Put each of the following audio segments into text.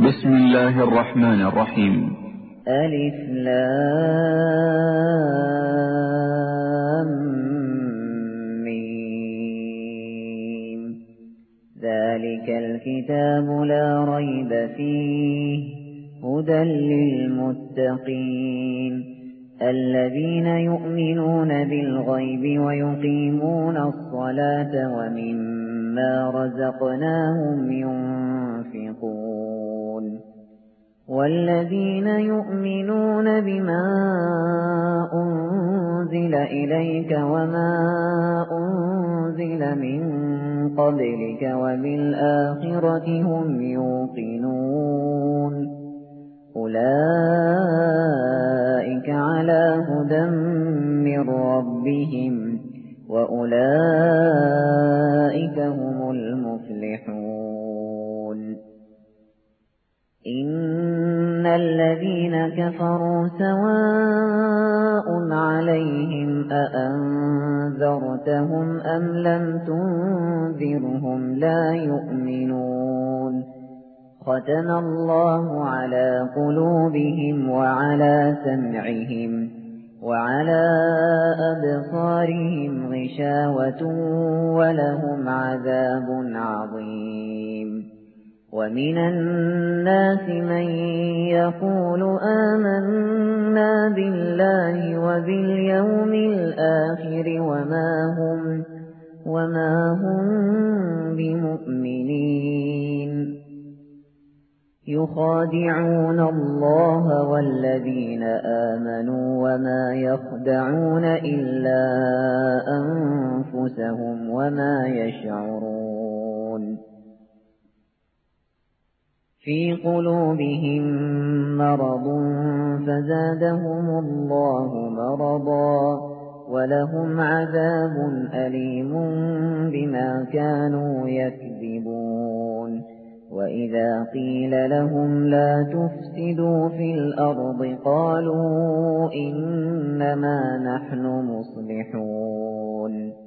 بسم الله الرحمن الرحيم. ألف لام ميم. ذلك الكتاب لا ريب فيه هدى للمتقين الذين يؤمنون بالغيب ويقيمون الصلاة ومما رزقناهم ينفقون والذين يؤمنون بما أنزل إليك وما أنزل من قبلك وبالآخرة هم يوقنون أولئك على هدى من ربهم وأولئك هم المفلحون. إن الذين كفروا سواء عليهم أأنذرتهم أم لم تنذرهم لا يؤمنون ختم الله على قلوبهم وعلى سمعهم وعلى أبصارهم غشاوة ولهم عذاب عظيم. ومن الناس من يقول آمنا بالله وباليوم الآخر وما هم بمؤمنين يخادعون الله والذين آمنوا وما يخدعون إلا أنفسهم وما يشعرون. في قلوبهم مرض فزادهم الله مرضا ولهم عذاب أليم بما كانوا يكذبون. وإذا قيل لهم لا تفسدوا في الأرض قالوا إنما نحن مصلحون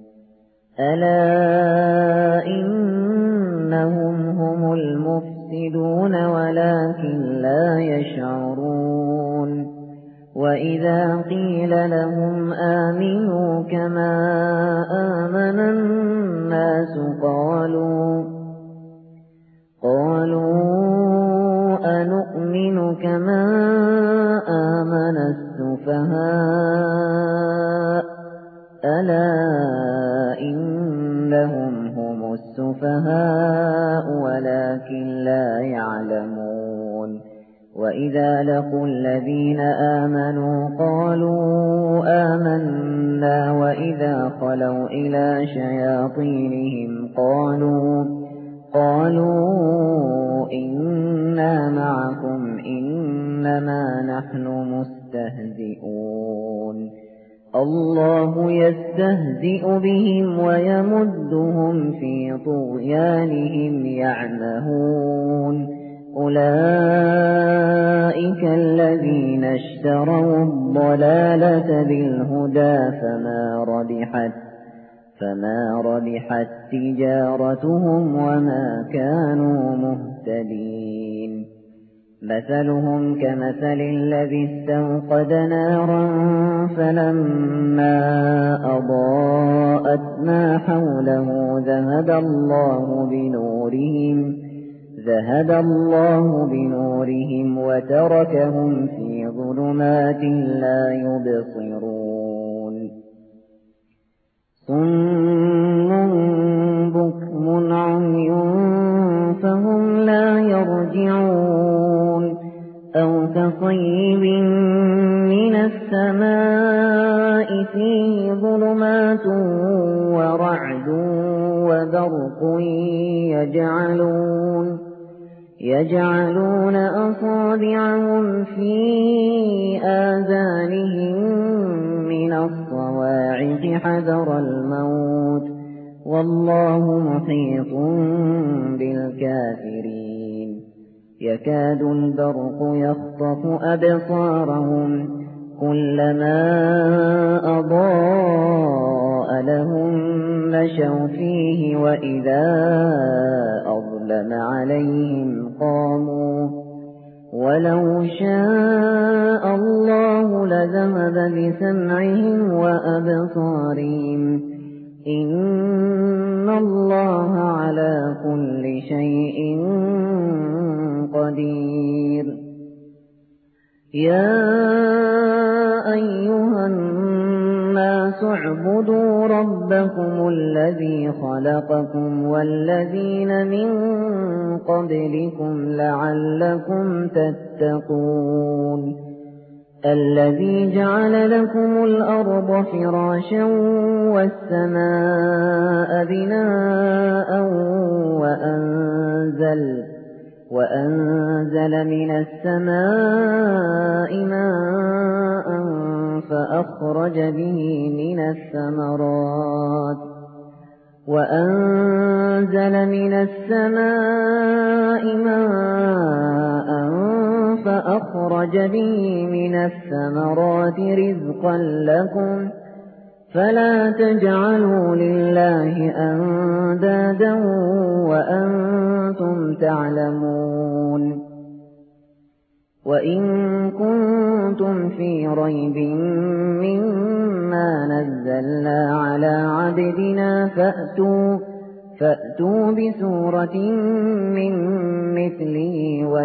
ألا إنهم هم المفسدون ولكن لا يشعرون. وإذا قيل لهم آمنوا كما آمن الناس قالوا أنؤمن كما آمن السفهاء ألا إنهم هم السفهاء ولكن لا يعلمون. وإذا لقوا الذين آمنوا قالوا آمنا وإذا خلوا إلى شياطينهم قالوا إنا معكم إنما نحن مستهزئون الله يستهزئ بهم ويمدهم في طغيانهم يعمهون. أولئك الذين اشتروا الضلالة بالهدى فما ربحت تجارتهم وما كانوا مهتدين. مثلهم كمثل الذي استوقد نارا فلما أضاءت ما حوله ذهب الله بنورهم وتركهم في ظلمات لا يبصرون. صم بكم عمي فهم لا يرجعون أو كصيب من السماء فيه ظلمات ورعد وبرق يجعلون أصابعهم في آذانهم من الصواعق حذر الموت والله محيط بالكافرين. يكاد البرق يخطف أبصارهم كلما أضاء لهم مشوا فيه وإذا أظلم عليهم ولو شاء الله لذهب بسمعهم وأبصارهم إن الله على كل شيء قدير يا أيها الناس اعبدوا ربكم الذي خلقكم والذين من قبلكم لعلكم تتقون الذي جعل لكم الأرض فراشا والسماء بناء وأنزل من السماء ماء فأخرج به من الثمرات رزقا لكم فلا تجعلوا لله أندادا وأنتم تعلمون وإن كنتم في ريب مما نزلنا على عبدنا فأتوا بسورة من مثله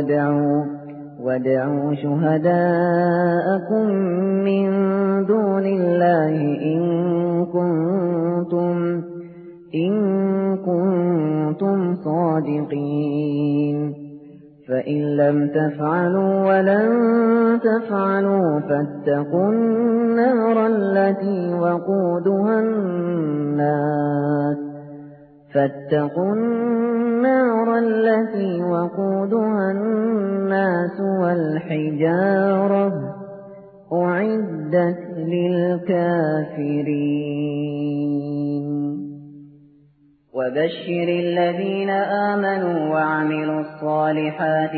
وادعوا شهداءكم من دون الله إن كنتم صادقين فإن لم تفعلوا ولن تفعلوا فاتقوا النار التي وقودها الناس والحجارة أعدت للكافرين وبشر الذين آمنوا وعملوا الصالحات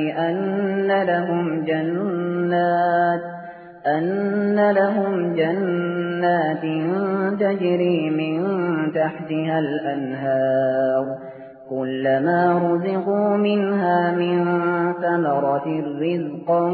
أن لهم جنات تجري من تحتها الأنهار كلما رزقوا منها من ثمرة رزقا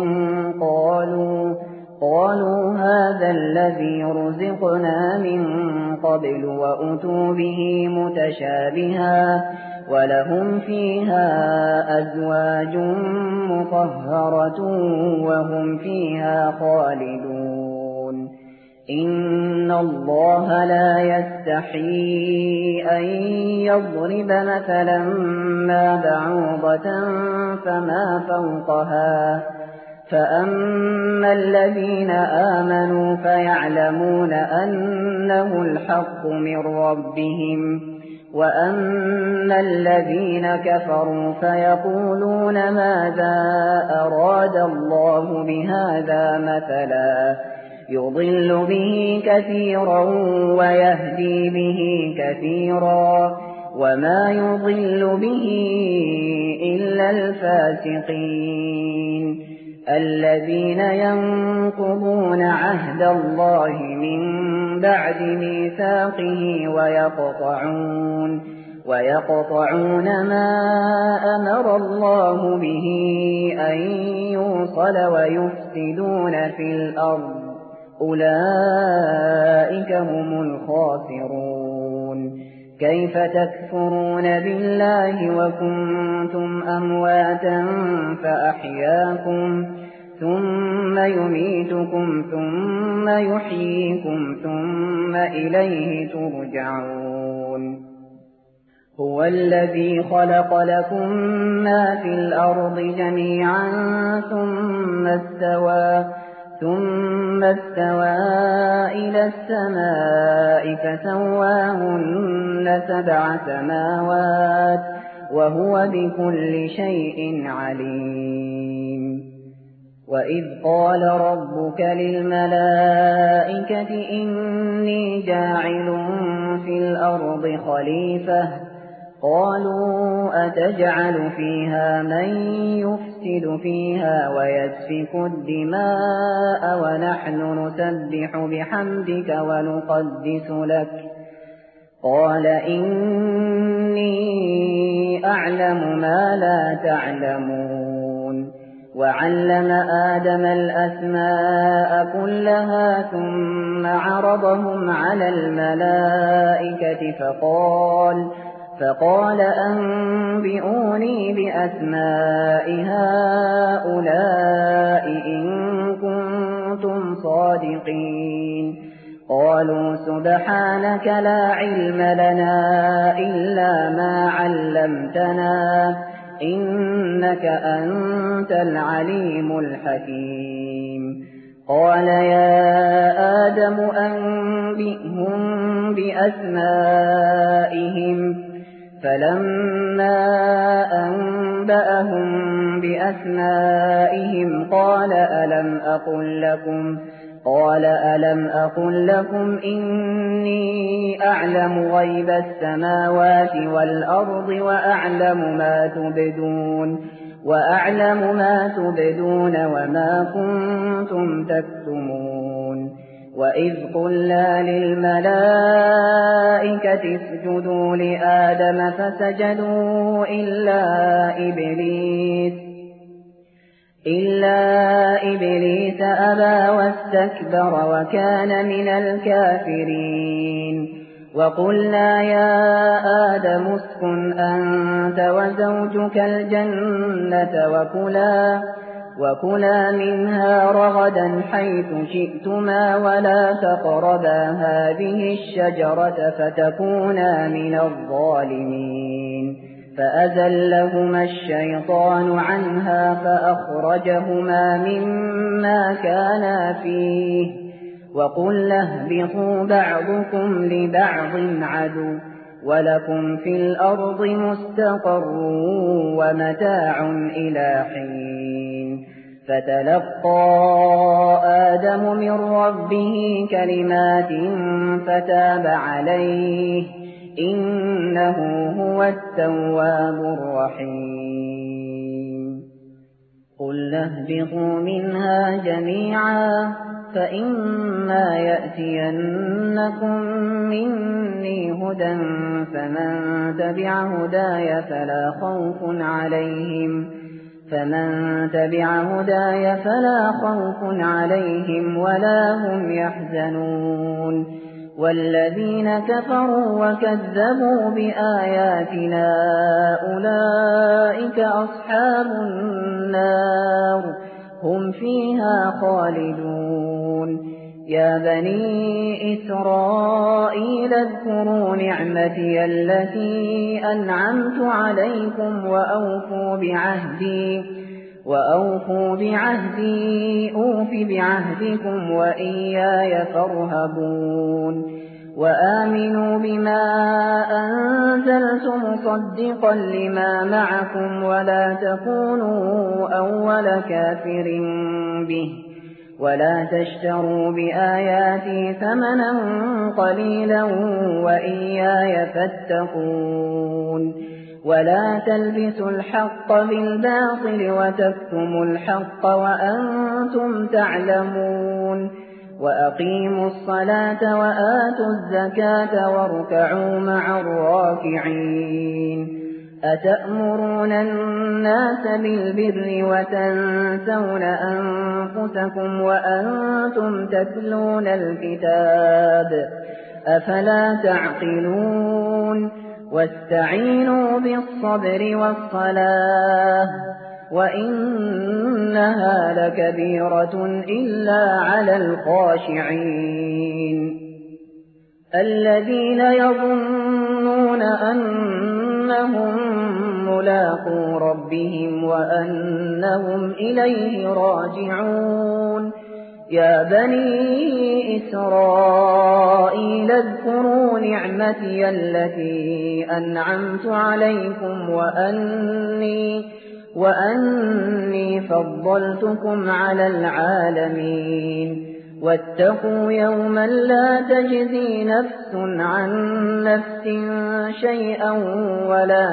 قالوا هذا الذي رزقنا من قبل وأتوا به متشابها ولهم فيها أزواج مطهرة وهم فيها خالدون إن الله لا يستحيي أن يضرب مثلا ما بعوضة فما فوقها فأما الذين آمنوا فيعلمون أنه الحق من ربهم وأما الذين كفروا فيقولون ماذا أراد الله بهذا مثلا يضل به كثيرا ويهدي به كثيرا وما يضل به إلا الفاسقين الذين ينقضون عهد الله من بعد ميثاقه ويقطعون ما أمر الله به أن يوصل ويفسدون في الأرض أولئك هم الخاسرون كيف تكفرون بالله وكنتم أمواتا فأحياكم ثم يميتكم ثم يحييكم ثم إليه ترجعون هو الذي خلق لكم ما في الأرض جميعا ثم استوى إلى السماء فسواهن 7 سماوات وهو بكل شيء عليم وإذ قال ربك للملائكة إني جاعل في الأرض خليفة قالوا أتجعل فيها من يفسد فيها ويسفك الدماء ونحن نسبح بحمدك ونقدس لك قال إني أعلم ما لا تعلمون وعلم آدم الأسماء كلها ثم عرضهم على الملائكة فقال أنبئوني بأسماء هؤلاء إن كنتم صادقين قالوا سبحانك لا علم لنا إلا ما علمتنا إنك أنت العليم الحكيم قال يا آدم أنبئهم بأسمائهم فلما أنبأهم بأسمائهم قال ألم أقل لكم إني أعلم غيب السماوات والأرض وأعلم ما تبدون وما كنتم تكتمون وإذ قلنا للملائكة اسجدوا لآدم فسجدوا إلا إبليس أبى واستكبر وكان من الكافرين وقلنا يا آدم اسكن أنت وزوجك الجنة وكلا منها رغدا حيث شئتما ولا تقربا هذه الشجرة فتكونا من الظالمين فأزلهما الشيطان عنها فأخرجهما مما كانا فيه وقلنا اهبطوا بعضكم لبعض عدو ولكم في الأرض مستقر ومتاع إلى حين فتلقى آدم من ربه كلمات فتاب عليه إنه هو التواب الرحيم قلنا اهبطوا منها جميعا فإما يأتينكم مني هدى فمن تبع هداي فلا خوف عليهم ولا هم يحزنون والذين كفروا وكذبوا بآياتنا أولئك أصحاب النار هم فيها خالدون يا بني إسرائيل اذكروا نعمتي التي أنعمت عليكم وأوفوا بعهدي أوف بعهدكم وإياي فارهبون وآمنوا بما أنزلت مصدقا لما معكم ولا تكونوا أول كافر به ولا تشتروا بآياتي ثمنا قليلا وإياي فاتقون ولا تلبسوا الحق بالباطل وتكتموا الحق وأنتم تعلمون وأقيموا الصلاة وآتوا الزكاة واركعوا مع الراكعين أتأمرون الناس بالبر وتنسون أنفسكم وأنتم تتلون الكتاب أفلا تعقلون واستعينوا بالصبر والصلاة وإنها لكبيرة إلا على الخاشعين الذين يظنون أنهم ملاقو ربهم وأنهم إليه راجعون يا بني إسرائيل اذكروا نعمتي التي أنعمت عليكم وأني فضلتكم على العالمين واتقوا يوما لا تجزي نفس عن نفس شيئا ولا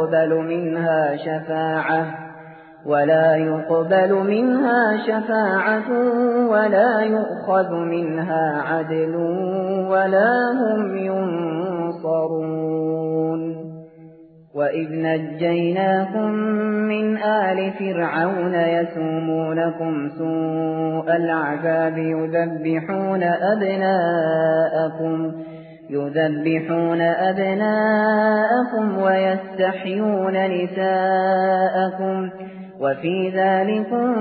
يقبل منها شفاعة ولا يؤخذ منها عدل ولا هم ينصرون. وإذ نجيناكم من آل فرعون يسومونكم سوء العذاب يذبحون أبناءكم ويستحيون نساءكم وفي ذلكم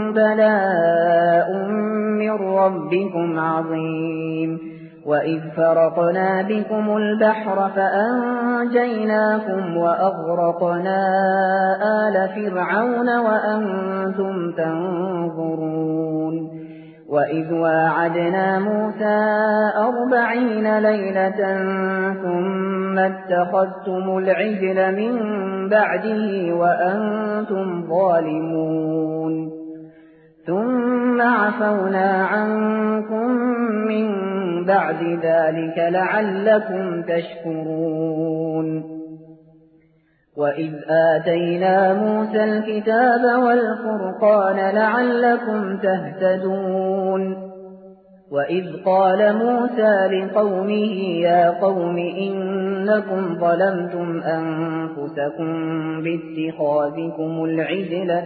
بلاء من ربكم عظيم. وإذ فرقنا بكم البحر فأنجيناكم وأغرقنا آل فرعون وأنتم تنظرون. وإذ واعدنا موسى 40 ليلة ثم اتخذتم العجل من بعده وأنتم ظالمون ثم عفونا عنكم من بعد ذلك لعلكم تشكرون. وإذ آتينا موسى الكتاب والفرقان لعلكم تهتدون. وإذ قال موسى لقومه يا قوم إنكم ظلمتم أنفسكم باتخاذكم العجل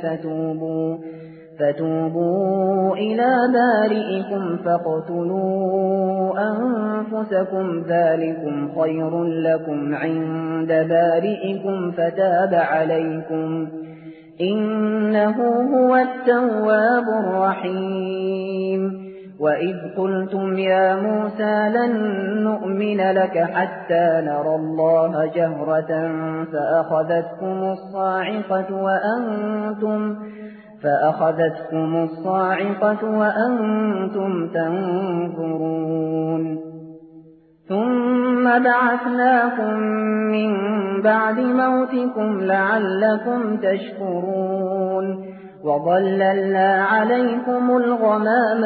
فتوبوا إلى بارئكم فاقتلوا أنفسكم ذلكم خير لكم عند بارئكم فتاب عليكم إنه هو التواب الرحيم. وإذ قلتم يا موسى لن نؤمن لك حتى نرى الله جهرة فأخذتكم الصاعقة وأنتم تنظرون. ثم بعثناكم من بعد موتكم لعلكم تشكرون. وظللنا عليكم الغمام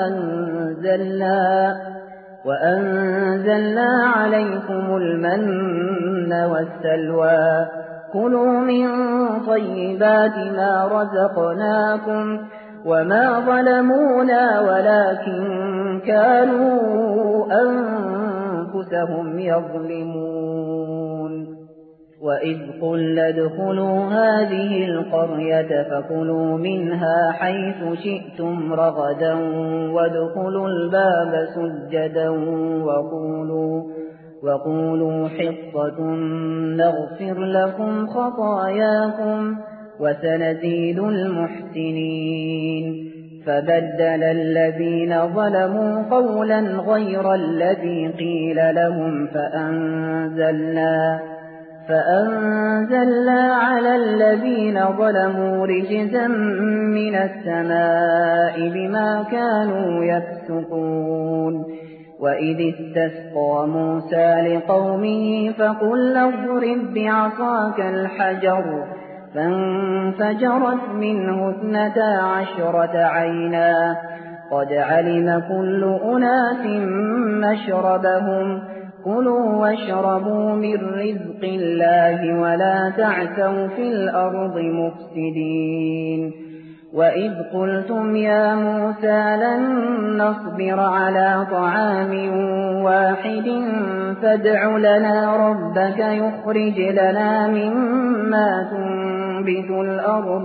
وأنزلنا عليكم المن والسلوى كلوا من طيبات ما رزقناكم وما ظلمونا ولكن كانوا أنفسهم يظلمون. وإذ قلنا ادخلوا هذه القرية فكلوا منها حيث شئتم رغدا وادخلوا الباب سجدا وقولوا حطة نغفر لكم خطاياكم وسنزيد المحسنين. فبدل الذين ظلموا قولا غير الذي قيل لهم فأنزلنا على الذين ظلموا رجزا من السماء بما كانوا يفسقون. وإذ استسقى موسى لقومه فقل اضرب بعصاك الحجر فانفجرت منه 12 عينا قد علم كل أناس مشربهم كلوا واشربوا من رزق الله ولا تعثوا في الأرض مفسدين. وإذ قلتم يا موسى لن نصبر على طعام واحد فادع لنا ربك يخرج لنا مما تنبت الأرض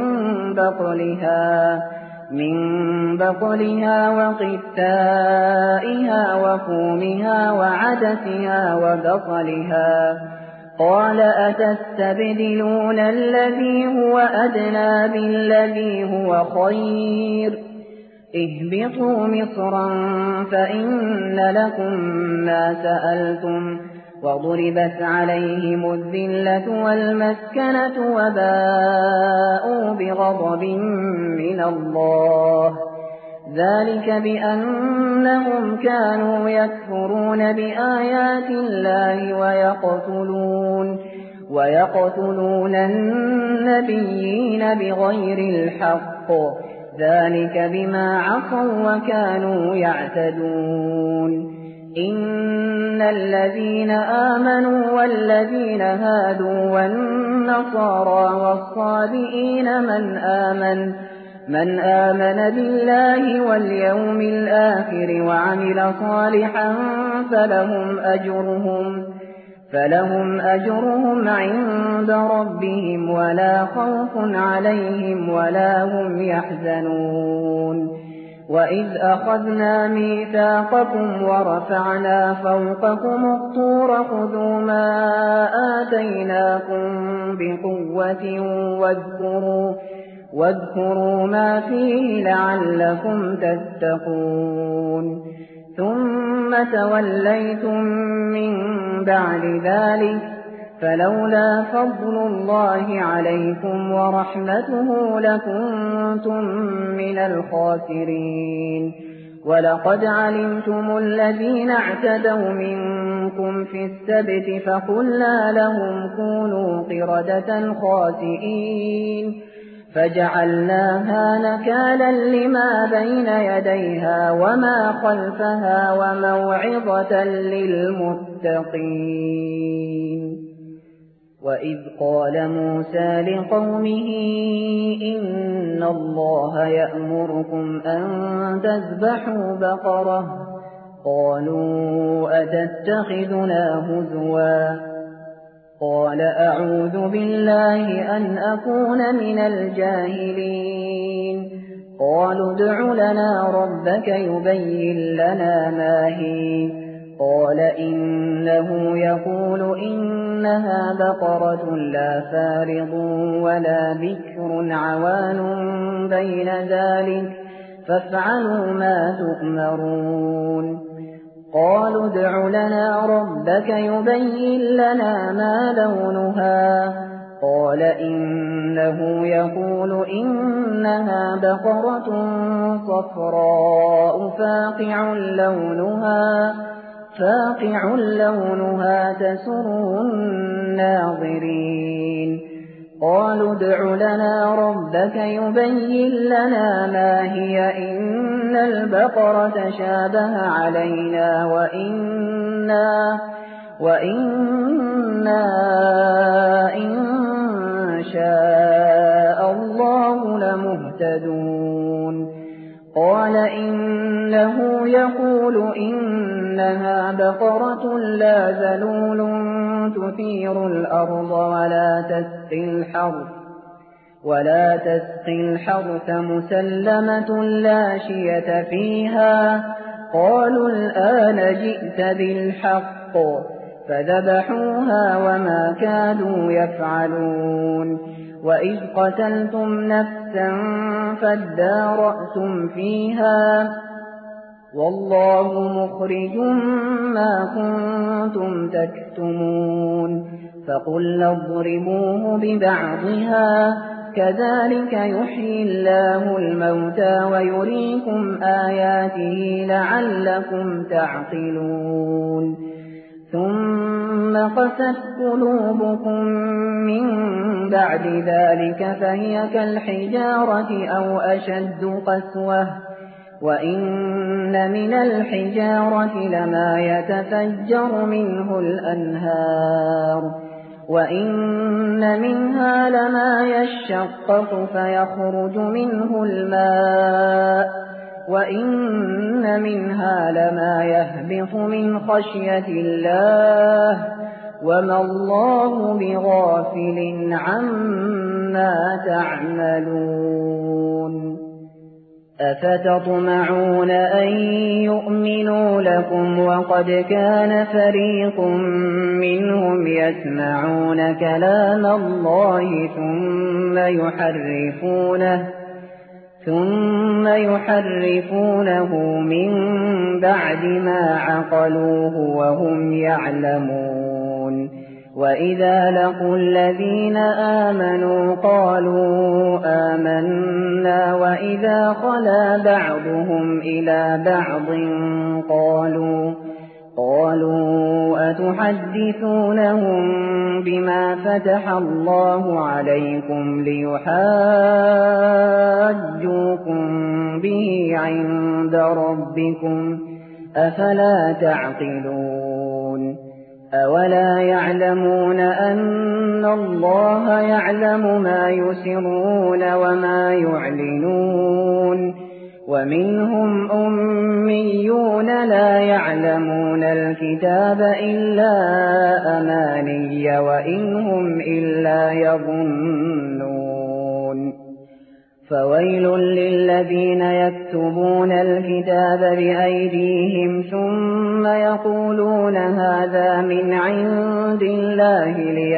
من بقلها وقثائها وفومها وعدسها وبصلها قال أتستبدلون الذي هو أدنى بالذي هو خير اهبطوا مصرا فإن لكم ما سألتم وضربت عليهم الذلة والمسكنة وباءوا بغضب من الله ذلك بأنهم كانوا يكفرون بآيات الله ويقتلون النبيين بغير الحق ذلك بما عصوا وكانوا يعتدون. إن الذين آمنوا والذين هادوا والنصارى والصابئين من آمن بالله واليوم الآخر وعمل صالحا فلهم أجرهم عند ربهم ولا خوف عليهم ولا هم يحزنون وإذ أخذنا ميثاقكم ورفعنا فوقكم الطور خذوا ما آتيناكم بقوة واذكروا ما فيه لعلكم تتقون ثم توليتم من بعد ذلك فلولا فضل الله عليكم ورحمته لكنتم من الخاسرين ولقد علمتم الذين اعتدوا منكم في السبت فقلنا لهم كونوا قردة خاسئين فجعلناها نكالا لما بين يديها وما خلفها وموعظة للمتقين وإذ قال موسى لقومه إن الله يأمركم أن تذبحوا بقرة قالوا أتتخذنا هزوا قال أعوذ بالله أن أكون من الجاهلين قالوا ادع لنا ربك يبين لنا ما هي قال إنه يقول إنها بقرة لا فارض ولا بكر عوان بين ذلك فافعلوا ما تؤمرون قالوا ادع لنا ربك يبين لنا ما لونها قال إنه يقول إنها بقرة صفراء فاقع لونها تسر الناظرين قالوا ادع لنا ربك يبين لنا ما هي إن البقرة شابه علينا وإنا إن شاء الله لمهتدون قال إنه يقول إنها بقرة لا ذلول تثير الأرض ولا تسقي الحرث مسلمة لا شية فيها قالوا الآن جئت بالحق فذبحوها وما كادوا يفعلون وإذ قتلتم نفسا فادارأتم فيها والله مخرج ما كنتم تكتمون فقلنا اضربوه ببعضها كذلك يحيي الله الموتى ويريكم آياته لعلكم تعقلون ثم قست قلوبكم من بعد ذلك فهي كالحجارة أو أشد قسوة وإن من الحجارة لما يتفجر منه الأنهار وإن منها لما يشقق فيخرج منه الماء وإن منها لما يهبط من خشية الله وما الله بغافل عما تعملون أفتطمعون أن يؤمنوا لكم وقد كان فريق منهم يسمعون كلام الله ثم يحرفونه من بعد ما عقلوه وهم يعلمون وإذا لقوا الذين آمنوا قالوا آمنا وإذا خلا بعضهم إلى بعض قالوا أتحدثونهم بما فتح الله عليكم ليحاجوكم به عند ربكم أفلا تعقلون أولا يعلمون أن الله يعلم ما يسرون وما يعلنون ومنهم أميون لا يعلمون الكتاب إلا أماني وإن هم إلا يظنون فويل للذين يكتبون الكتاب بأيديهم ثم يقولون هذا من عند الله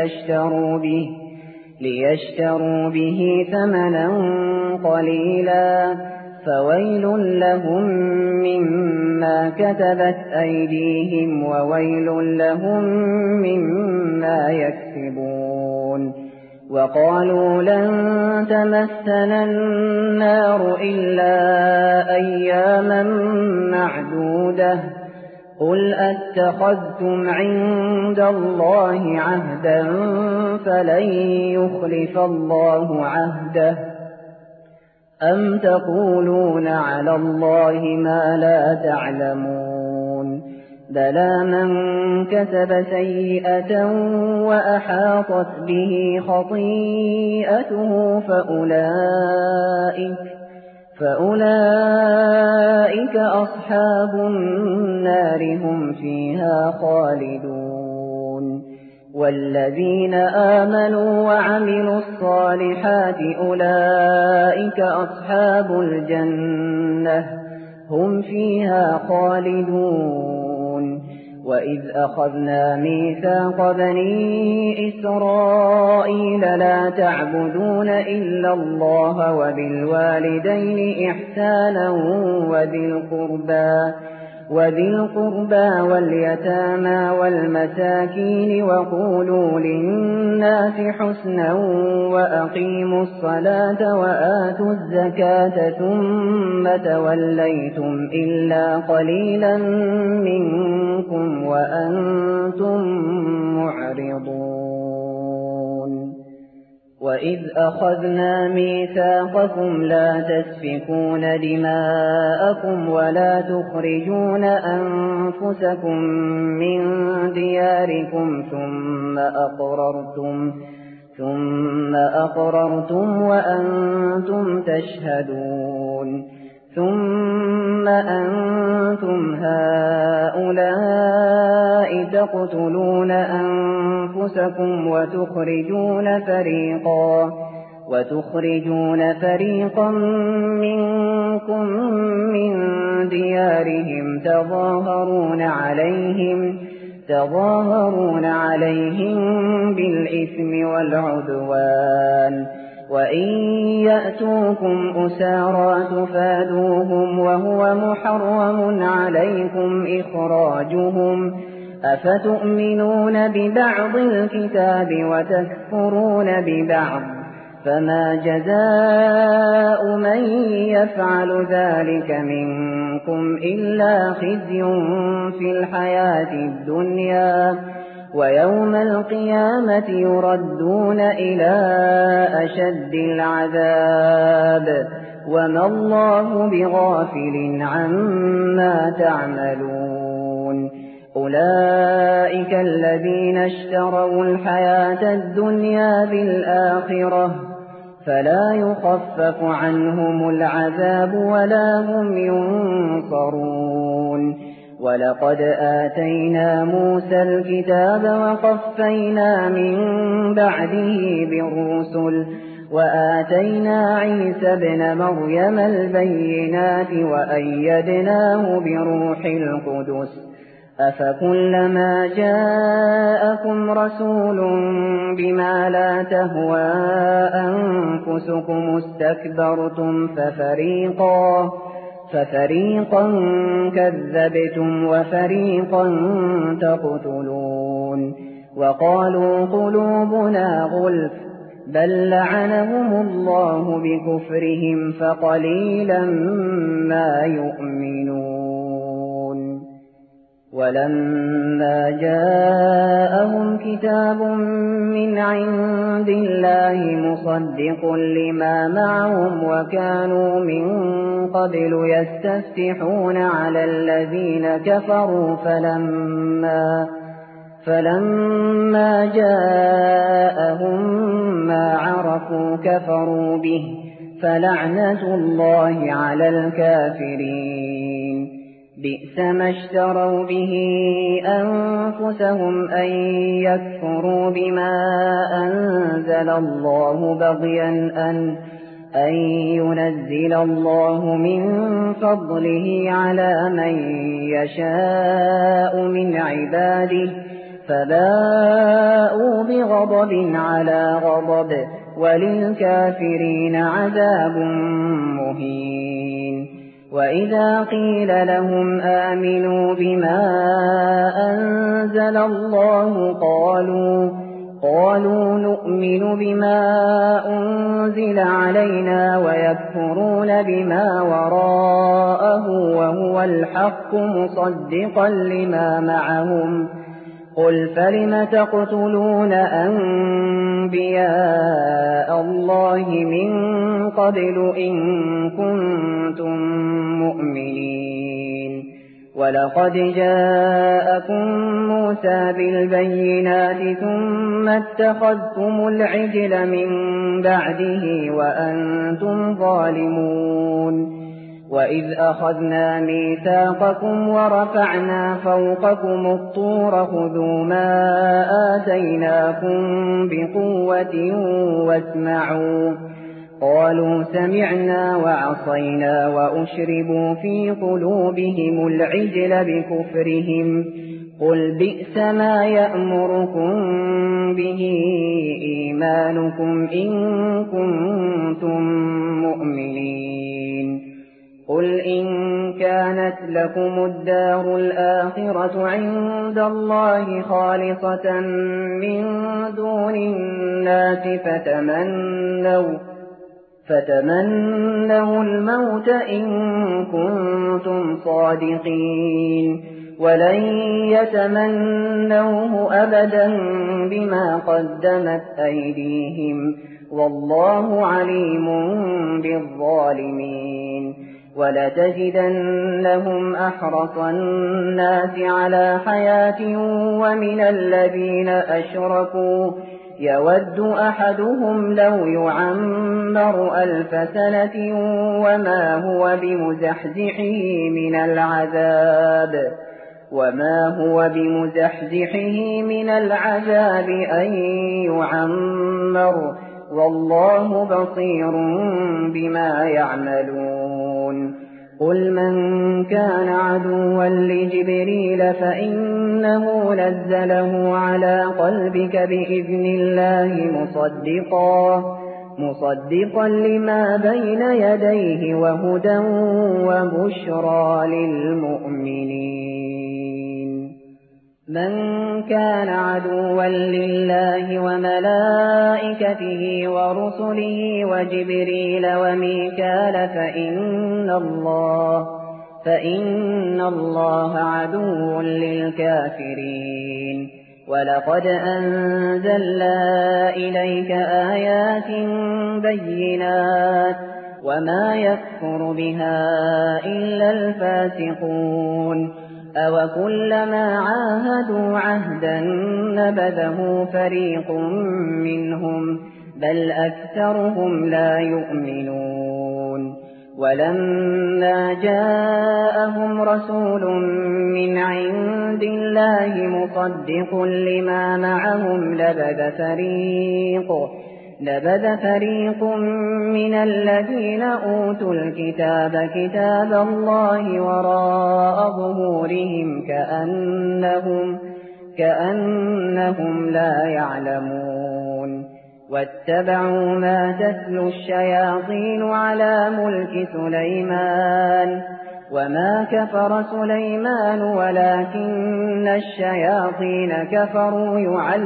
ليشتروا به ثمنا قليلا فويل لهم مما كتبت أيديهم وويل لهم مما يكسبون وقالوا لن تمسنا النار إلا أياما معدودة قل أتخذتم عند الله عهدا فلن يخلف الله عهده أم تقولون على الله ما لا تعلمون بلى من كسب سيئة وأحاطت به خطيئته فأولئك أصحاب النار هم فيها خالدون والذين آمنوا وعملوا الصالحات أولئك أصحاب الجنة هم فيها خالدون وإذ أخذنا ميثاق بني إسرائيل لا تعبدون إلا الله وبالوالدين إحسانا وذي القربى واليتامى والمساكين وقولوا للناس حسنا وأقيموا الصلاة وآتوا الزكاة ثم توليتم إلا قليلا منكم وأنتم معرضون وإذ أخذنا ميثاقكم لا تسفكون دماءكم ولا تخرجون أنفسكم من دياركم ثم أقررتم وأنتم تشهدون ثم أنتم هؤلاء تقتلون أنفسكم وتخرجون فريقا منكم من ديارهم تظاهرون عليهم بالإثم والعدوان وإن يأتوكم أسارى تفادوهم وهو محرم عليكم إخراجهم أفتؤمنون ببعض الكتاب وتكفرون ببعض فما جزاء من يفعل ذلك منكم إلا خزي في الحياة الدنيا ويوم القيامة يردون إلى أشد العذاب وما الله بغافل عما تعملون أولئك الذين اشتروا الحياة الدنيا بالآخرة فلا يخفف عنهم العذاب ولا هم ينصرون ولقد آتينا موسى الكتاب وقفينا من بعده بالرسل وآتينا عيسى ابن مريم البينات وأيدناه بروح القدس أفكلما جاءكم رسول بما لا تهوى أنفسكم استكبرتم ففريقا كذبتم وفريقا تقتلون وقالوا قلوبنا غلف بل لعنهم الله بكفرهم فقليلا ما يؤمنون ولما جاءهم كتاب من عند الله مصدق لما معهم وكانوا من قبل يستفتحون على الذين كفروا فلما جاءهم ما عرفوا كفروا به فلعنة الله على الكافرين. بئس ما اشتروا به أنفسهم أن يكفروا بما أنزل الله بغيا أن ينزل الله من فضله على من يشاء من عباده، فباءوا بغضب على غضب، وللكافرين عذاب مهين. وإذا قيل لهم آمنوا بما أنزل الله قالوا نؤمن بما أنزل علينا ويكفرون بما وراءه وهو الحق مصدقا لما معهم. قل فلم تقتلون أنبياء الله من قبل إن كنتم مؤمنين؟ ولقد جاءكم موسى بالبينات ثم اتخذتم العجل من بعده وأنتم ظالمون. وإذ أخذنا ميثاقكم ورفعنا فوقكم الطور خذوا ما آتيناكم بقوة واسمعوا. قالوا سمعنا وعصينا وأشربوا في قلوبهم العجل بكفرهم. قل بئس ما يأمركم به إيمانكم إن كنتم مؤمنين. قل إن كانت لكم الدار الآخرة عند الله خالصة من دون الناس فتمنوا الموت إن كنتم صادقين، ولن يتمنوه أبدا بما قدمت أيديهم، والله عليم بالظالمين. ولتجدنهم أحرص الناس على حياة ومن الذين أشركوا يود أحدهم لو يعمر 1000 سنة وما هو بمزحزحه من العذاب أن يعمر، والله بصير بما يعملون. قل من كان عدوا لجبريل فإنه نزله على قلبك بإذن الله مصدقا لما بين يديه وهدى وبشرى للمؤمنين. من كان عدوا لله وملائكته ورسله وجبريل وميكال فإن الله عدو للكافرين. ولقد أنزلنا إليك آيات بينات وما يكفر بها إلا الفاسقون. أوكلما عاهدوا عهدا نبذه فريق منهم بل أكثرهم لا يؤمنون. ولما جاءهم رسول من عند الله مصدق لما معهم نبذ فريق من الذين أوتوا الكتاب كتاب الله وراء ظهورهم كأنهم لا يعلمون. واتبعوا ما تتلو الشياطين على ملك سليمان وما كفر سليمان ولكن الشياطين كفروا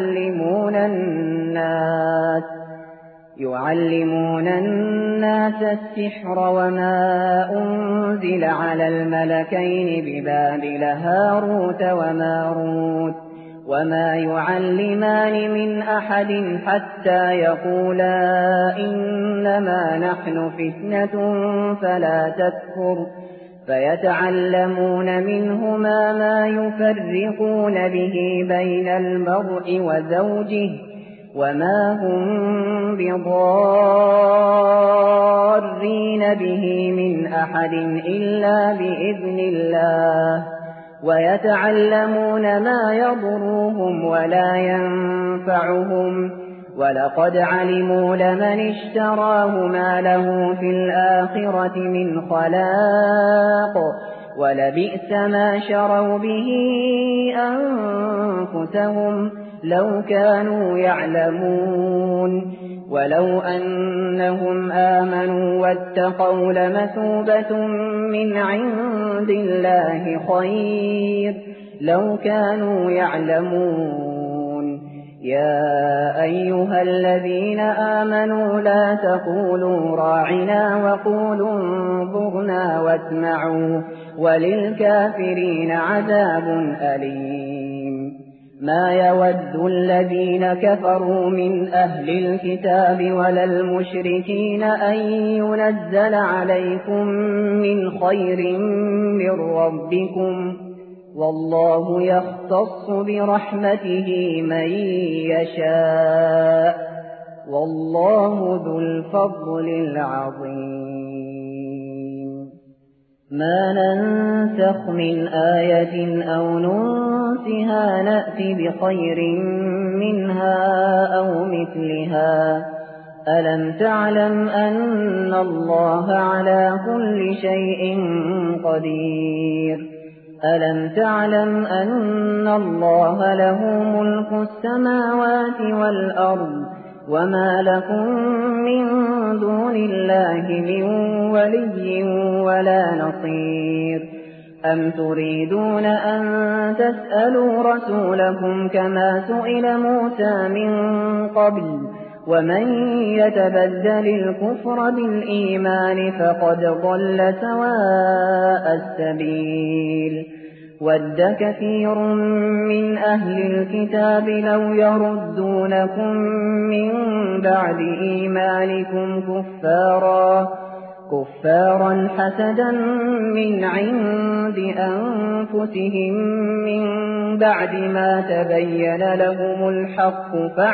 يعلمون الناس السحر وما أنزل على الملكين ببابل هاروت وماروت وما يعلمان من أحد حتى يقولا إنما نحن فتنة فلا تكفر فيتعلمون منهما ما يفرقون به بين المرء وزوجه وما هم بضارين به من أحد إلا بإذن الله ويتعلمون ما يضرهم ولا ينفعهم ولقد علموا لمن اشتراه ما له في الآخرة من خلاق ولبئس ما شروا به أنفسهم لو كانوا يعلمون ولو أنهم آمنوا واتقوا لمثوبة من عند الله خير لو كانوا يعلمون يا أيها الذين آمنوا لا تقولوا راعنا وقولوا انظرنا واسمعوا وللكافرين عذاب أليم ما يود الذين كفروا من أهل الكتاب ولا المشركين أن ينزل عليكم من خير من ربكم والله يختص برحمته من يشاء والله ذو الفضل العظيم ما ننسخ من آية أو ننسها نأتي بخير منها أو مثلها ألم تعلم أن الله على كل شيء قدير ألم تعلم أن الله له ملك السماوات والأرض وما لكم من دون الله من ولي ولا نصير أم تريدون أن تسألوا رسولكم كما سئل موسى من قبل ومن يتبدل الكفر بالإيمان فقد ضل سواء السبيل ود كثير من أهل الكتاب لو يردونكم من بعد إيمانكم كفارا حسدا من عند أنفسهم من بعد ما تبين لهم الحق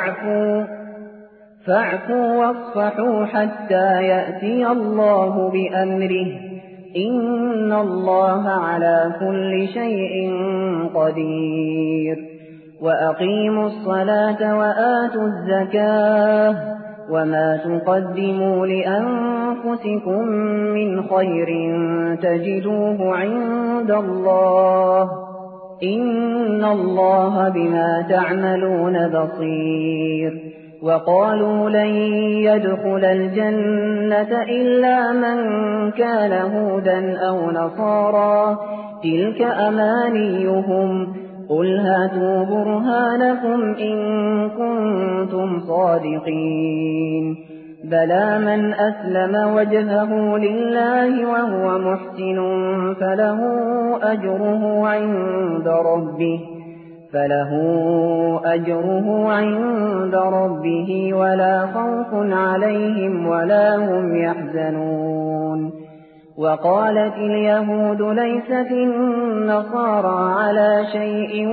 فاعفوا واصفحوا حتى يأتي الله بأمره إن الله على كل شيء قدير وأقيموا الصلاة وآتوا الزكاة وما تقدموا لأنفسكم من خير تجدوه عند الله إن الله بما تعملون بصير وقالوا لن يدخل الجنة إلا من كان هودا أو نصارى تلك أمانيهم قل هاتوا برهانكم إن كنتم صادقين بلى من أسلم وجهه لله وهو محسن فله أجره عند ربه ولا خوف عليهم ولا هم يحزنون وقالت اليهود ليست النصارى على شيء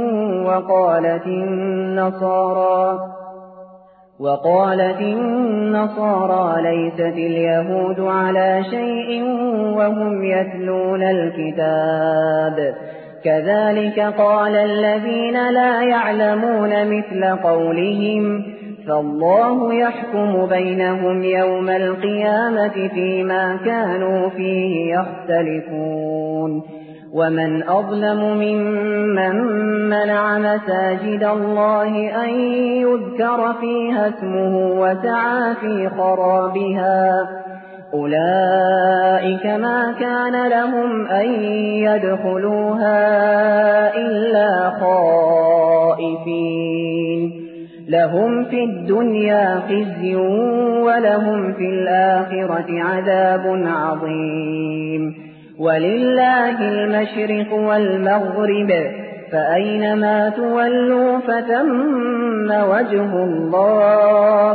وقالت النصارى ليست اليهود على شيء وهم يتلون الكتاب كذلك قال الذين لا يعلمون مثل قولهم فالله يحكم بينهم يوم القيامة فيما كانوا فيه يختلفون ومن أظلم ممن منع مساجد الله أن يذكر فيها اسمه وسعى في خرابها أولئك ما كان لهم أن يدخلوها إلا خائفين لهم في الدنيا خزي ولهم في الآخرة عذاب عظيم ولله المشرق والمغرب فأينما تولوا فثم وجه الله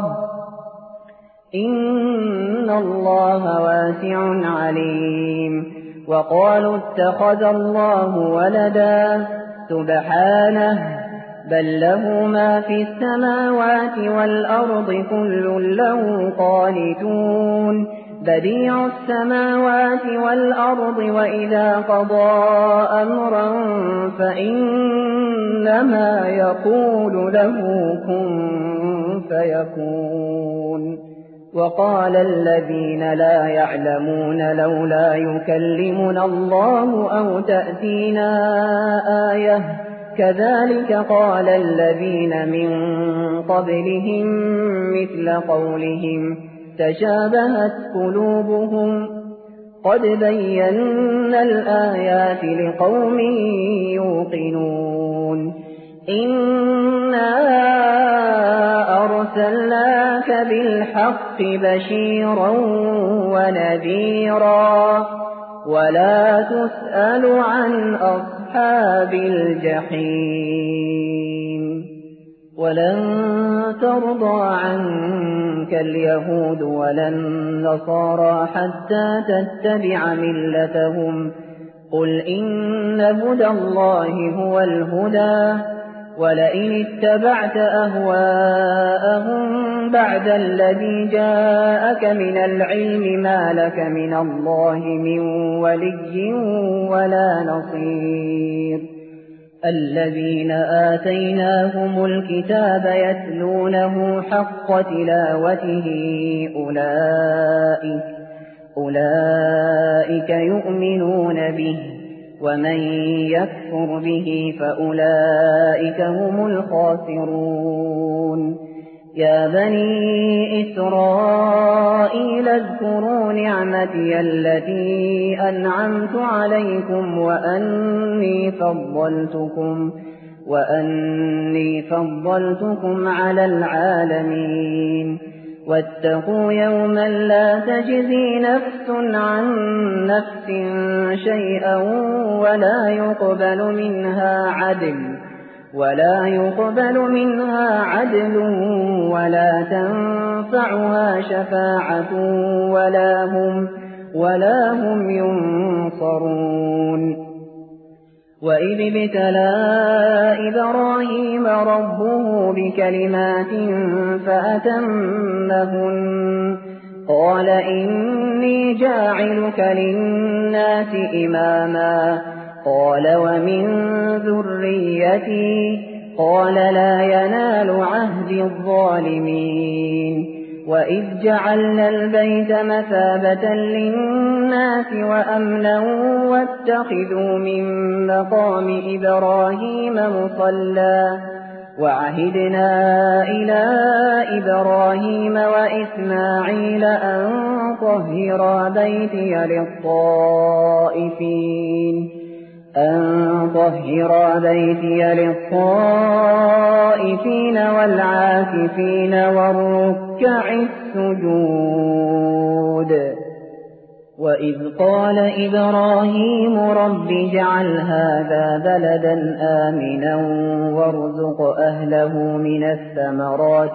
إن الله واسع عليم وقالوا اتخذ الله ولدا سبحانه بل له ما في السماوات والأرض كل له قانتون بديع السماوات والأرض وإذا قضى أمرا فإنما يقول له كن فيكون وقال الذين لا يعلمون لولا يكلمنا الله أو تأتينا آية كذلك قال الذين من قبلهم مثل قولهم تشابهت قلوبهم قد بينا الآيات لقوم يوقنون إنا أرسلناك بالحق بشيرا ونذيرا ولا تسأل عن أصحاب الجحيم ولن ترضى عنك اليهود ولا النصارى حتى تتبع ملتهم قل إن هدى الله هو الهدى ولئن اتبعت أهواءهم بعد الذي جاءك من العلم ما لك من الله من ولي ولا نصير الذين آتيناهم الكتاب يتلونه حق تلاوته أولئك يؤمنون به ومن يكفر به فأولئك هم الخاسرون يا بني إسرائيل اذكروا نعمتي التي أنعمت عليكم وأني فضلتكم على العالمين واتقوا يوما لا تجزي نفس عن نفس شيئا ولا يقبل منها عدل ولا تنفعها شفاعة ولا هم ينصرون وإذ ابتلى إبراهيم ربه بكلمات فأتمهن قال إني جاعلك للناس إماما قال ومن ذريتي قال لا ينال عهد الظالمين وإذ جعلنا البيت مثابة للناس وأمنا واتخذوا من مقام إبراهيم مصلى وعهدنا إلى إبراهيم وإسماعيل أن طهرا بيتي للطائفين والعاكفين والركع السجود وإذ قال إبراهيم رب اجعل هذا بلدا آمنا وارزق أهله من الثمرات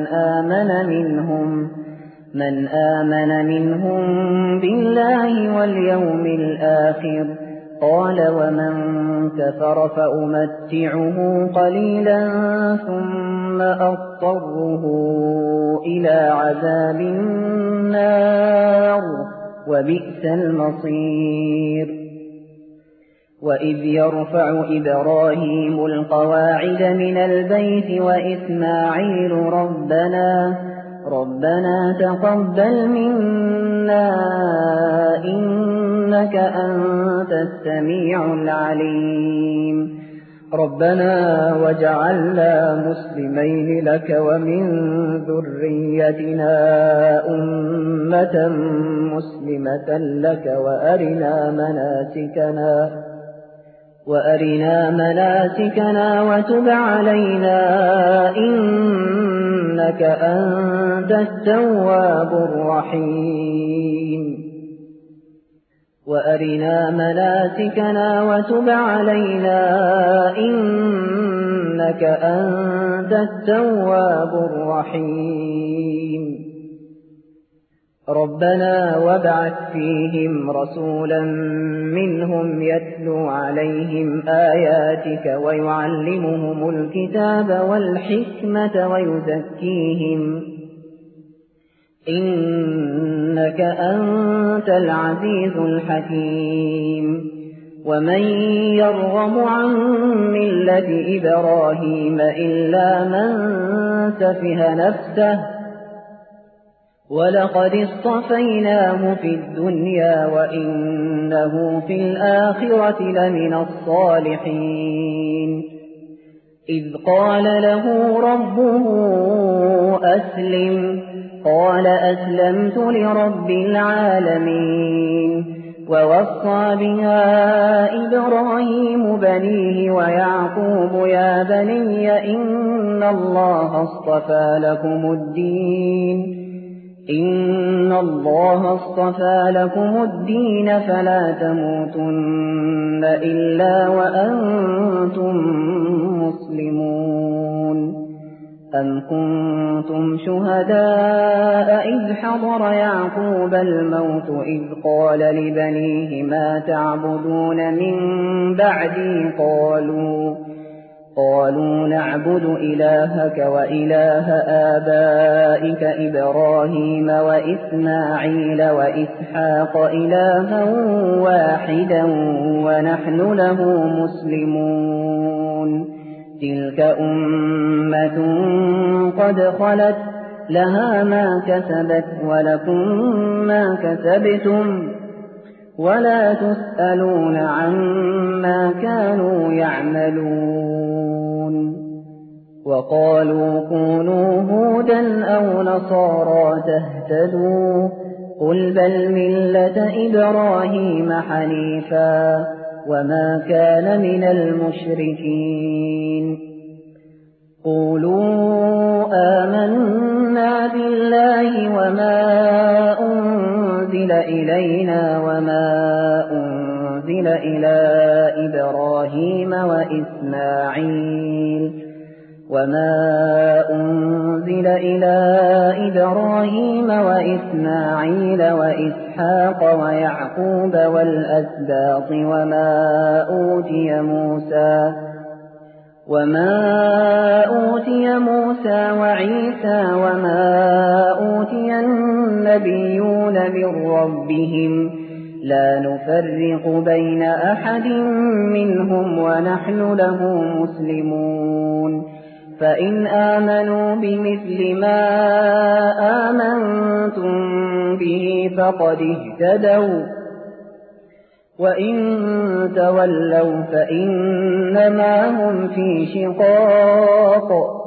من آمن منهم بالله واليوم الآخر قال ومن كفر فأمتعه قليلا ثم أضطره إلى عذاب النار وبئس المصير وإذ يرفع إبراهيم القواعد من البيت وإسماعيل ربنا تقبل منا إنك أنت السميع العليم ربنا واجعلنا مسلمين لك ومن ذريتنا أمة مسلمة لك وأرنا مناسكنا وتب علينا إنك أنت التواب الرحيم وأرنا مناسكنا وتب علينا إنك أنت التواب الرحيم ربنا وابعث فيهم رسولا منهم يتلو عليهم آياتك ويعلمهم الكتاب والحكمة ويزكيهم إنك أنت العزيز الحكيم ومن يرغب عن ملة إبراهيم إلا من سفه نفسه ولقد اصطفيناه في الدنيا وإنه في الآخرة لمن الصالحين إذ قال له ربه أسلم قال أسلمت لرب العالمين ووصى بها إبراهيم بنيه ويعقوب يا بني إن الله اصطفى لكم الدين فلا تموتن إلا وأنتم مسلمون أم كنتم شهداء إذ حضر يعقوب الموت إذ قال لبنيه ما تعبدون من بعدي قالوا نعبد إلهك وإله آبائك إبراهيم وإسماعيل وإسحاق إلها واحدا ونحن له مسلمون تلك أمة قد خلت لها ما كسبت ولكم ما كسبتم ولا تسألون عما كانوا يعملون وقالوا كونوا هودا أو نصارى تهتدوا قل بل ملة إبراهيم حنيفا وما كان من المشركين قولوا آمنا بالله وما أنزل إلينا وما أنزل إلى إبراهيم وإسماعيل وإسحاق ويعقوب والأسباط وما أوتي موسى وعيسى وما أوتي النبيون من ربهم لا نفرق بين أحد منهم ونحن له مسلمون فإن آمنوا بمثل ما آمنتم به فقد اهتدوا وإن تولوا فإنما هم في شقاق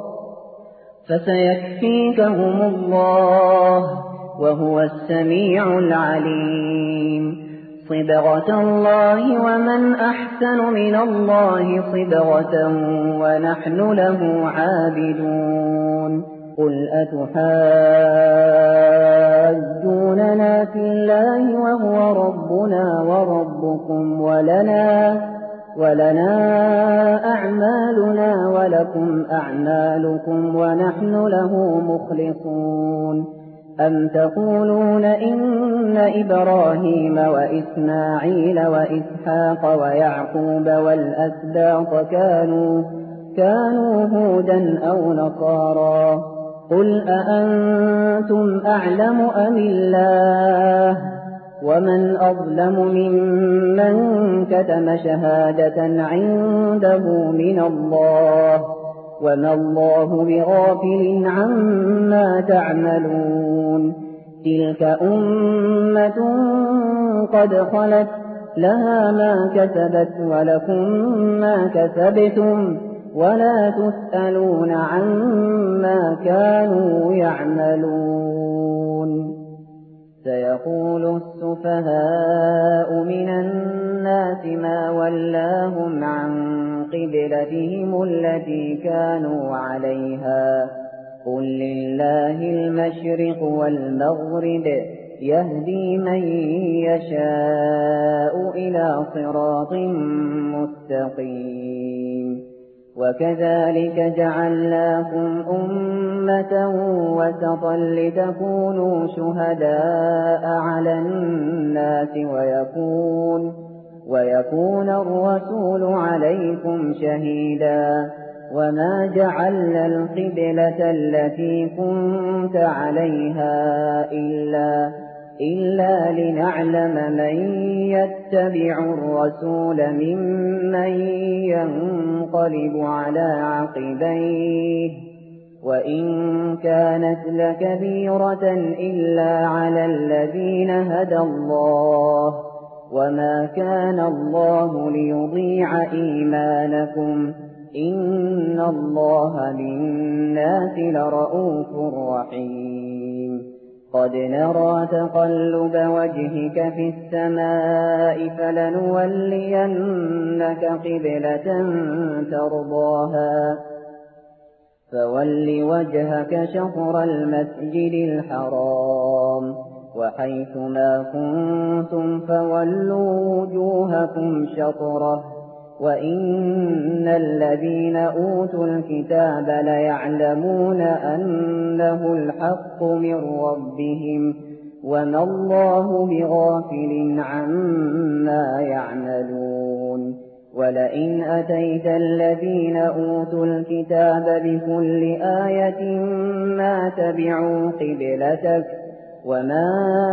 فسيكفيكهم الله وهو السميع العليم صبغة الله ومن أحسن من الله صبغة ونحن له عابدون قل أتحاجوننا في الله وهو ربنا وربكم ولنا أعمالنا ولكم أعمالكم ونحن له مخلصون أم تقولون إن إبراهيم وإسماعيل وإسحاق ويعقوب والأسباط كانوا هودا أو نصارى قل أأنتم أعلم أم الله ومن أظلم ممن كتم شهادة عنده من الله وما الله بغافل عما تعملون تلك أمة قد خلت لها ما كسبت ولكم ما كسبتم ولا تسألون عما كانوا يعملون سيقول السفهاء من الناس ما ولاهم عن قبلتهم التي كانوا عليها قل لله المشرق والمغرب يهدي من يشاء إلى صراط مستقيم وكذلك جعلناكم أمة وسطا لتكونوا شهداء على الناس ويكون الرسول عليكم شهيدا وما جعلنا القبلة التي كنت عليها إلا لنعلم من يتبع الرسول ممن ينقلب على عقبيه وإن كانت لكبيرة إلا على الذين هدى الله وما كان الله ليضيع إيمانكم إن الله بالناس لرءوف رحيم قد نرى تقلب وجهك في السماء فلنولينك قبلة ترضاها فول وجهك شطر المسجد الحرام وحيث ما كنتم فولوا وجوهكم شطره وإن الذين أوتوا الكتاب ليعلمون أنه الحق من ربهم وما الله بغافل عما يعملون ولئن أتيت الذين أوتوا الكتاب بكل آية ما تبعوا قبلتك وما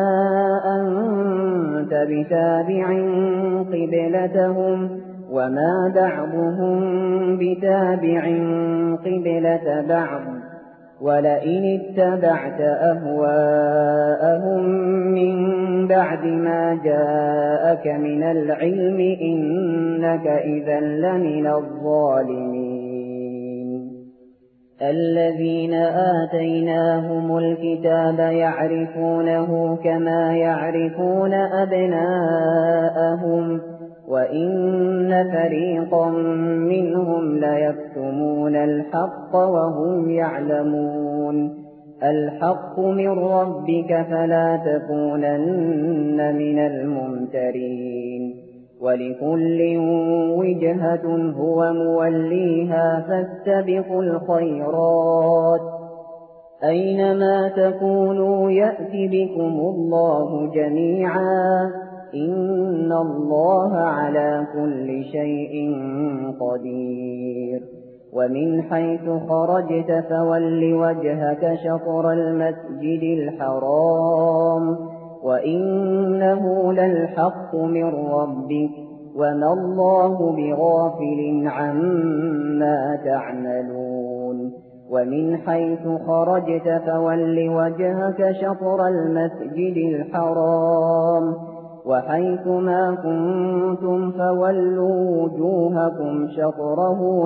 أنت بتابع قبلتهم وما بعضهم بتابع قبلة بعض ولئن اتبعت أهواءهم من بعد ما جاءك من العلم إنك إذا لمن الظالمين الذين آتيناهم الكتاب يعرفونه كما يعرفون أبناءهم وإن فريقا منهم ليكتمون الحق وهم يعلمون الحق من ربك فلا تكونن من الممترين ولكل وجهة هو موليها فاستبقوا الخيرات أينما تكونوا يأت بكم الله جميعا إن الله على كل شيء قدير ومن حيث خرجت فول وجهك شطر المسجد الحرام وإنه للحق من ربك وما الله بغافل عما تعملون ومن حيث خرجت فول وجهك شطر المسجد الحرام وحيث ما كنتم فولوا وجوهكم شطره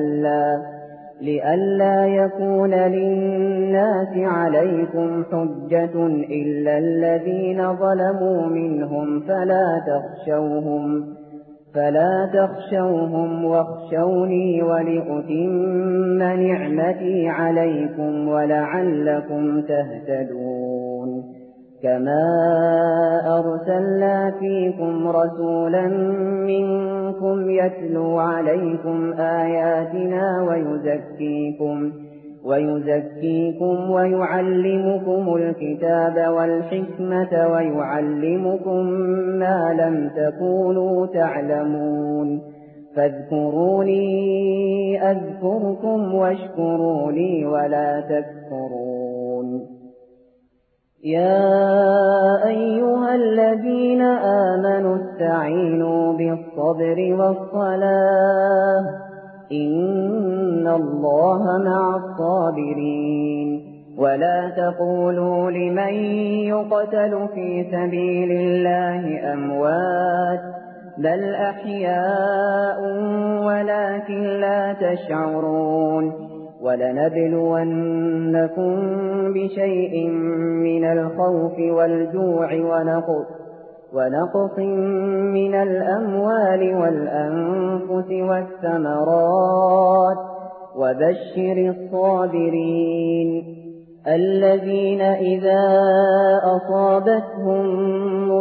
لئلا يكون للناس عليكم حجة إلا الذين ظلموا منهم فلا تخشوهم واخشوني ولأتم نعمتي عليكم ولعلكم تهتدون كما أرسلنا فيكم رسولا منكم يتلو عليكم آياتنا ويزكيكم ويعلمكم الكتاب والحكمة ويعلمكم ما لم تكونوا تعلمون فاذكروني أذكركم واشكروا لي ولا تكفرون يا أيها الذين آمنوا استعينوا بالصبر والصلاة إن الله مع الصابرين ولا تقولوا لمن يقتل في سبيل الله أموات بل أحياء ولكن لا تشعرون ولنبلونكم بشيء من الخوف والجوع ونقص من الأموال والأنفس والثمرات وبشر الصابرين الذين إذا أصابتهم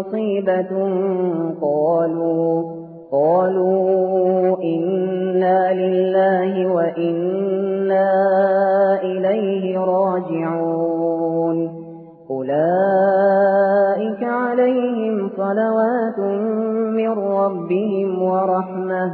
مصيبة قالوا إنا لله وإنا إليه راجعون أولئك عليهم صلوات من ربهم ورحمة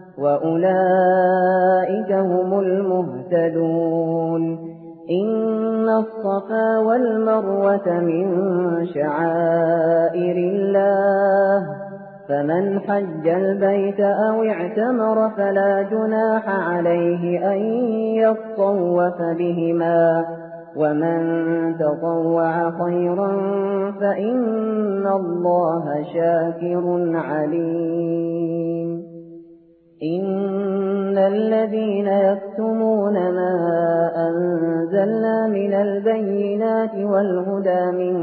وأولئك هم المهتدون إن الصفا والمروة من شعائر الله فمن حج البيت أو اعتمر فلا جناح عليه أن يطوف بهما ومن تطوع خيرا فإن الله شاكر عليم إن الذين يكتمون ما أنزلنا من البينات والهدى من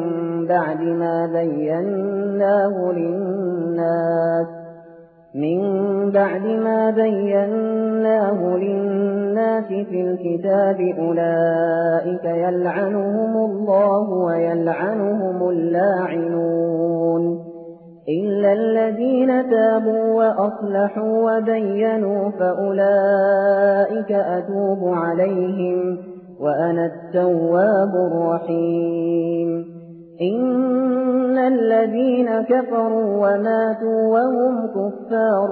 بعد ما بيناه للناس في الكتاب أولئك يلعنهم الله ويلعنهم اللاعنون إلا الذين تابوا وأصلحوا وبينوا فأولئك أتوب عليهم وأنا التواب الرحيم إن الذين كفروا وماتوا وهم كفار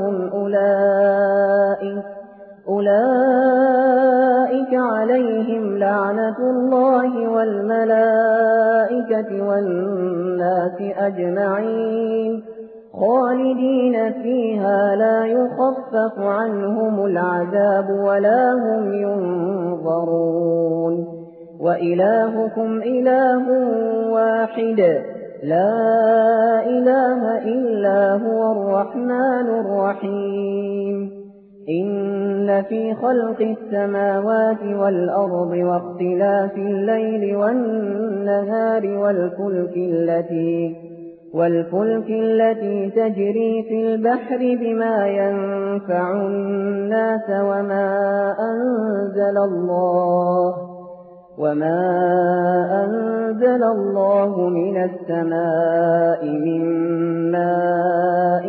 أولئك عليهم لعنة الله والملائكة والناس أجمعين خالدين فيها لا يخفف عنهم العذاب ولا هم ينظرون وإلهكم إله واحد لا إله إلا هو الرحمن الرحيم إن في خلق السماوات والأرض واختلاف الليل والنهار والفلك التي تجري في البحر بما ينفع الناس وما أنزل الله من السماء من ماء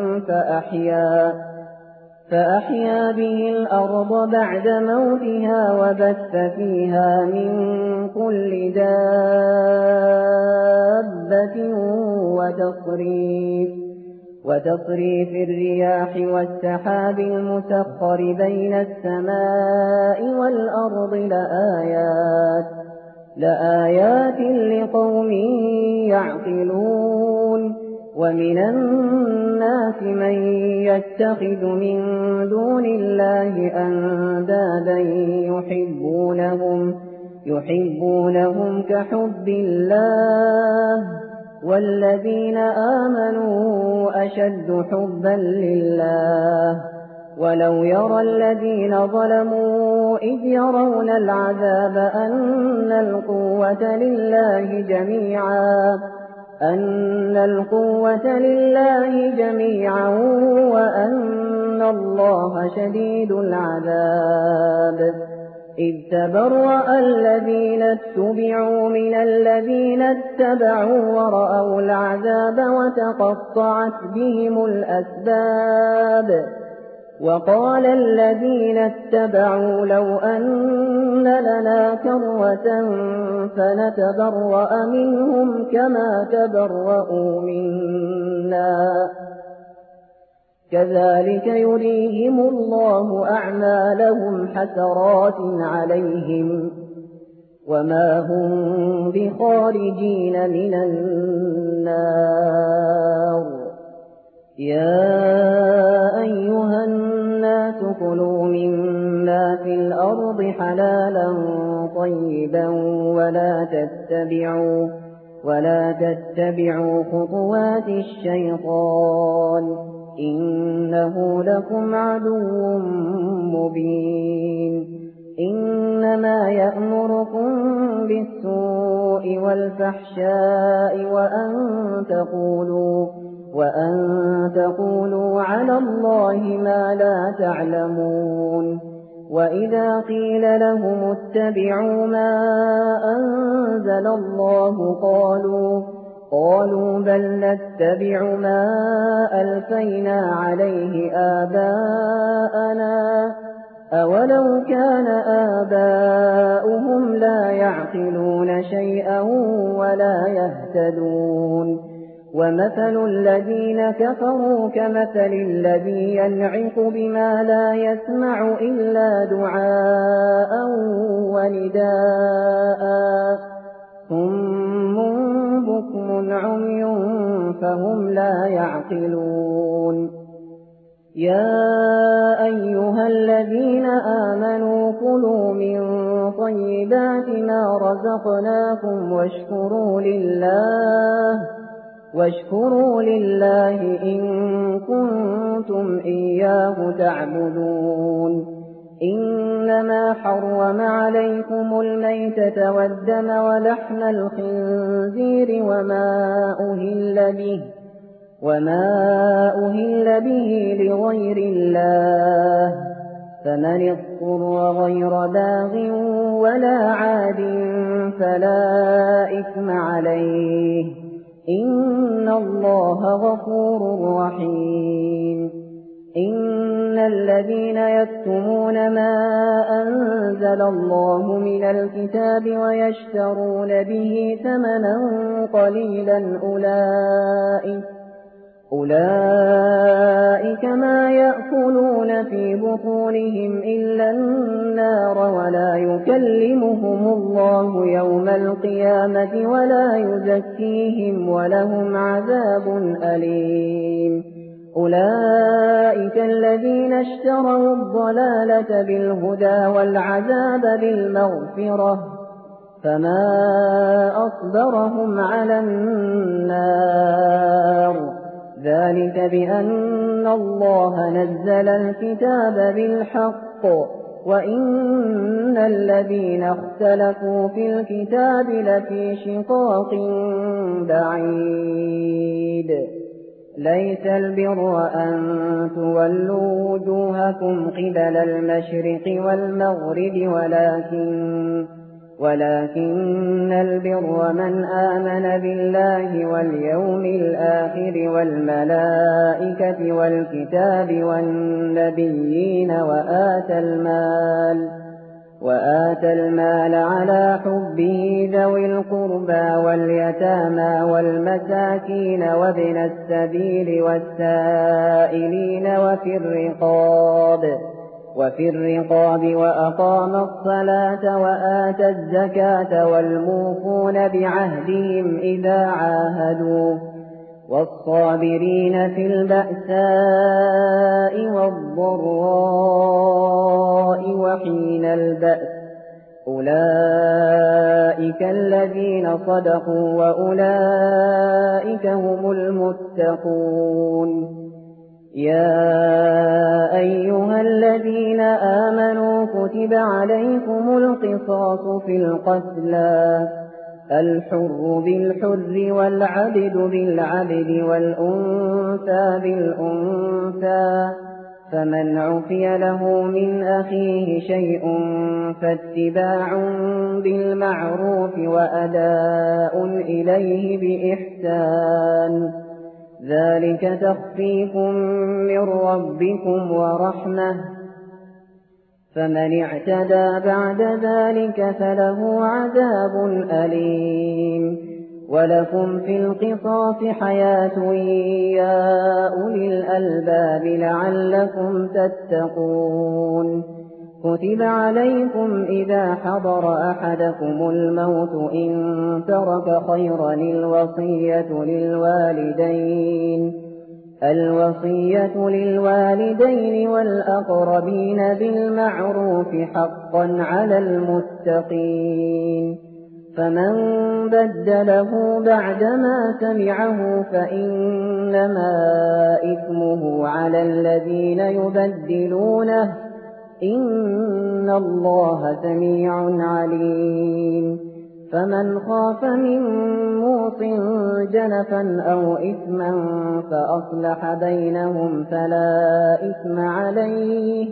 فأحيا به الأرض بعد موتها وبث فيها من كل دابة وتصريف الرياح والسحاب المسخر بين السماء والأرض لآيات لقوم يعقلون ومن الناس من يتخذ من دون الله أندادا يحبونهم كحب الله والذين آمنوا أشد حبا لله ولو يرى الذين ظلموا إذ يرون العذاب أن القوة لله جميعا وأن الله شديد العذاب إذ تبرأ الذين اتبعوا من الذين اتبعوا ورأوا العذاب وتقطعت بهم الأسباب وقال الذين اتبعوا لو أن لنا كرة فنتبرأ منهم كما تبرأوا منا كذلك يريهم الله أعمالهم حسرات عليهم وما هم بخارجين من النار يا أيها الناس كلوا مما في الأرض حلالا طيبا ولا تتبعوا خطوات الشيطان إنه لكم عدو مبين إنما يأمركم بالسوء والفحشاء وأن تقولوا على الله ما لا تعلمون وإذا قيل لهم اتبعوا ما أنزل الله قالوا بل نتبع ما ألفينا عليه آباءنا أولو كان آباؤهم لا يعقلون شيئا ولا يهتدون ومثل الذين كفروا كمثل الذي ينعق بما لا يسمع إلا دعاء ونداء صم بكم عمي فهم لا يعقلون يا أيها الذين آمنوا كلوا من طيبات ما رزقناكم واشكروا لله إن كنتم إياه تعبدون إنما حرم عليكم الميتة والدم ولحم الخنزير وما أهل به لغير الله فمن اضطر غير باغ ولا عاد فلا إثم عليه إن الله غفور رحيم إن الذين يكتمون ما أنزل الله من الكتاب ويشترون به ثمنا قليلا أولئك ما يأكلون في بطونهم إلا النار ولا يكلمهم الله يوم القيامة ولا يزكيهم ولهم عذاب أليم أولئك الذين اشتروا الضلالة بالهدى والعذاب بالمغفرة فما أصبرهم على النار ذلك بأن الله نزل الكتاب بالحق وإن الذين اختلفوا في الكتاب لفي شقاق بعيد ليس البر أن تولوا وجوهكم قبل المشرق والمغرب ولكن البر من آمن بالله واليوم الآخر والملائكة والكتاب والنبيين وآتى المال على حبه ذوي القربى واليتامى والمساكين وابن السبيل والسائلين وفي الرقاب وأقام الصلاة وآتى الزكاة والموفون بعهدهم إذا عاهدوا والصابرين في البأساء والضراء وحين البأس أولئك الذين صدقوا وأولئك هم المتقون يا أيها الذين آمنوا كتب عليكم القصاص في القتلى الحر بالحر والعبد بالعبد والأنثى بالأنثى فمن عفي له من أخيه شيء فاتباع بالمعروف وأداء إليه بإحسان ذلك تخفيف من ربكم ورحمة فمن اعتدى بعد ذلك فله عذاب أليم ولكم في القصاص حياة يا أولي الألباب لعلكم تتقون كتب عليكم إذا حضر أحدكم الموت إن ترك خيرا الوصية للوالدين والأقربين بالمعروف حقا على المتقين فمن بدله بعدما سمعه فإنما إثمه على الذين يبدلونه إن الله سميع عليم فمن خاف من موص جنفا أو إثما فأصلح بينهم فلا إثم عليه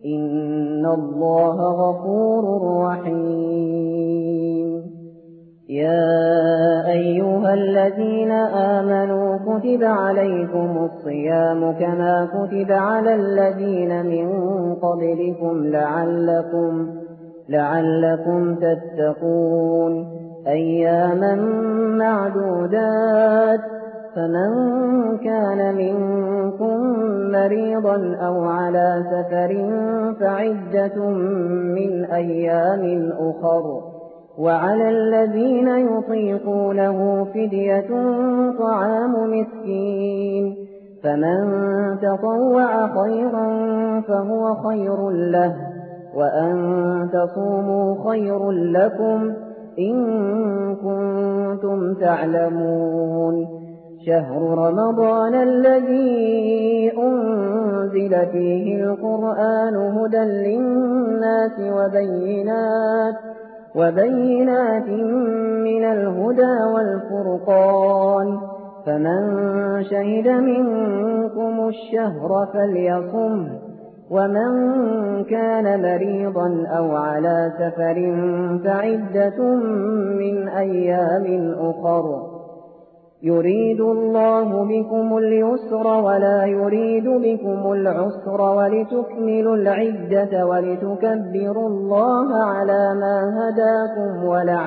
إن الله غفور رحيم يا أيها الذين آمنوا كتب عليكم الصيام كما كتب على الذين من قبلكم لعلكم تتقون أياما معدودات فمن كان منكم مريضا أو على سفر فعدة من أيام أخر وعلى الذين يطيقونه فدية طعام مسكين فمن تطوع خيرا فهو خير له وأن تصوموا خير لكم إن كنتم تعلمون شهر رمضان الذي أنزل فيه القرآن هدى للناس وبينات من الهدى والفرقان فمن شهد منكم الشهر فليصمه ومن كان مريضا أو على سفر فعدة من أيام أخر يريد الله بكم اليسر ولا يريد بكم العسر ولتكملوا العدة ولتكبروا الله على ما هداكم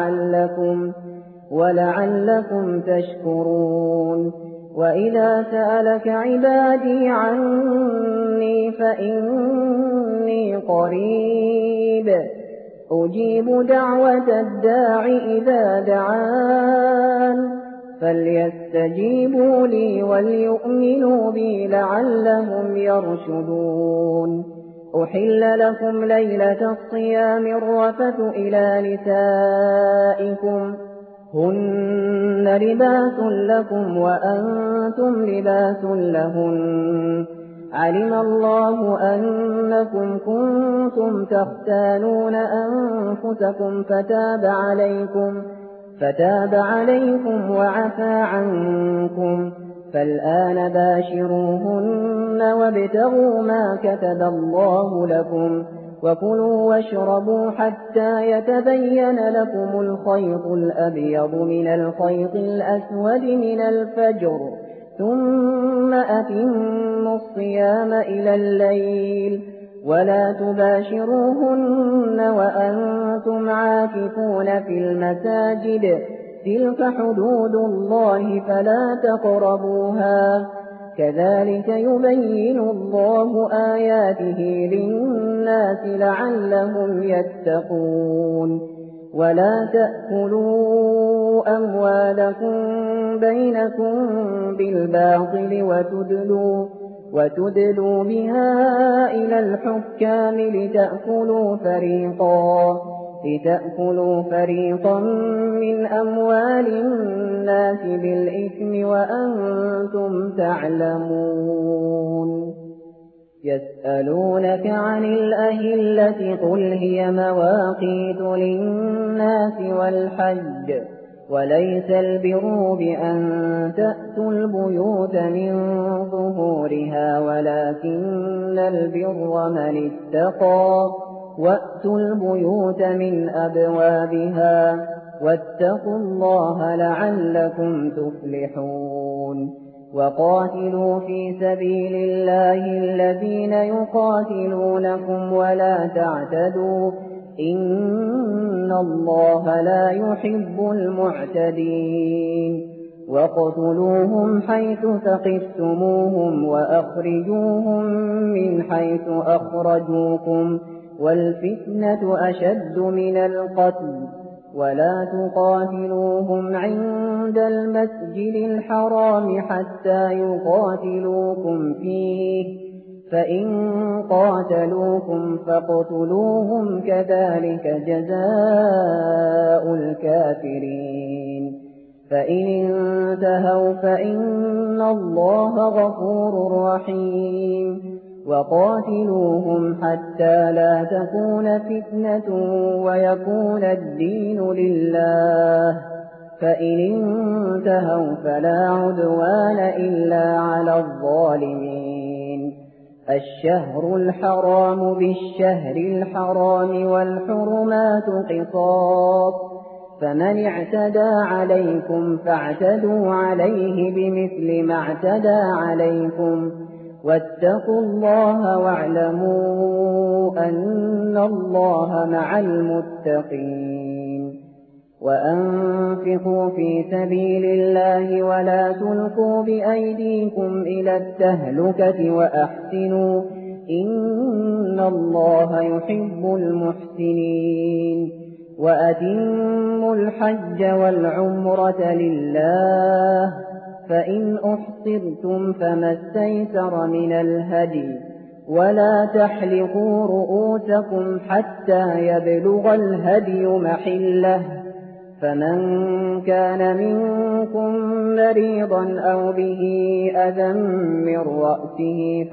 ولعلكم تشكرون وإذا سألك عبادي عني فإني قريب أجيب دعوة الداع إذا دعان فليستجيبوا لي وليؤمنوا بي لعلهم يرشدون أحل لكم ليلة الصيام الرفث إلى نسائكم هن لباس لكم وأنتم لباس لهن علم الله أنكم كنتم تختانون أنفسكم فتاب عليكم وعفى عنكم فالآن باشروهن وابتغوا ما كتب الله لكم وكلوا واشربوا حتى يتبين لكم الخيط الأبيض من الخيط الأسود من الفجر ثم أتموا الصيام إلى الليل ولا تباشروهن وأنتم عاكفون في المساجد تلك حدود الله فلا تقربوها كذلك يبين الله آياته للناس لعلهم يتقون ولا تأكلوا أموالكم بينكم بالباطل وتدلوا بها إلى الحكام لتأكلوا فريقا من أموال الناس بالإثم وأنتم تعلمون يسألونك عن الأهلة قل هي مواقيت للناس والحج وليس البر بأن تأتوا البيوت من ظهورها ولكن البر من اتقى وأتوا البيوت من أبوابها واتقوا الله لعلكم تفلحون وقاتلوا في سبيل الله الذين يقاتلونكم ولا تعتدوا إن الله لا يحب المعتدين وَاقْتُلُوهُمْ حَيْثُ ثَقِفْتُمُوهُمْ وَأَخْرِجُوهُمْ مِنْ حَيْثُ أَخْرَجُوكُمْ وَالْفِتْنَةُ أَشَدُّ مِنَ الْقَتْلِ وَلَا تُقَاتِلُوهُمْ عِندَ الْمَسْجِدِ الْحَرَامِ حَتَّى يُقَاتِلُوكُمْ فِيهِ فَإِن قَاتَلُوكُمْ فَاقْتُلُوهُمْ كَذَلِكَ جَزَاءُ الْكَافِرِينَ فَإِنِ انتهوا فَإِنَّ اللَّهَ غَفُورٌ رَّحِيمٌ وَقَاتِلُوهُمْ حَتَّى لَا تَكُونَ فِتْنَةٌ وَيَكُونَ الدِّينُ لِلَّهِ فَإِنِ انتهوا فَلَا عُدْوَانَ إِلَّا عَلَى الظَّالِمِينَ الشهر الحرام بالشهر الحرام والحرمات قصاص فمن اعتدى عليكم فاعتدوا عليه بمثل ما اعتدى عليكم واتقوا الله واعلموا أن الله مع المتقين وأنفقوا في سبيل الله ولا تلقوا بأيديكم إلى التهلكة وأحسنوا إن الله يحب المحسنين وأتموا الحج والعمرة لله فإن أحصرتم فما استيسر من الهدي ولا تحلقوا رؤوسكم حتى يبلغ الهدي محله فمن كان منكم مريضا أو به أذى من رأسه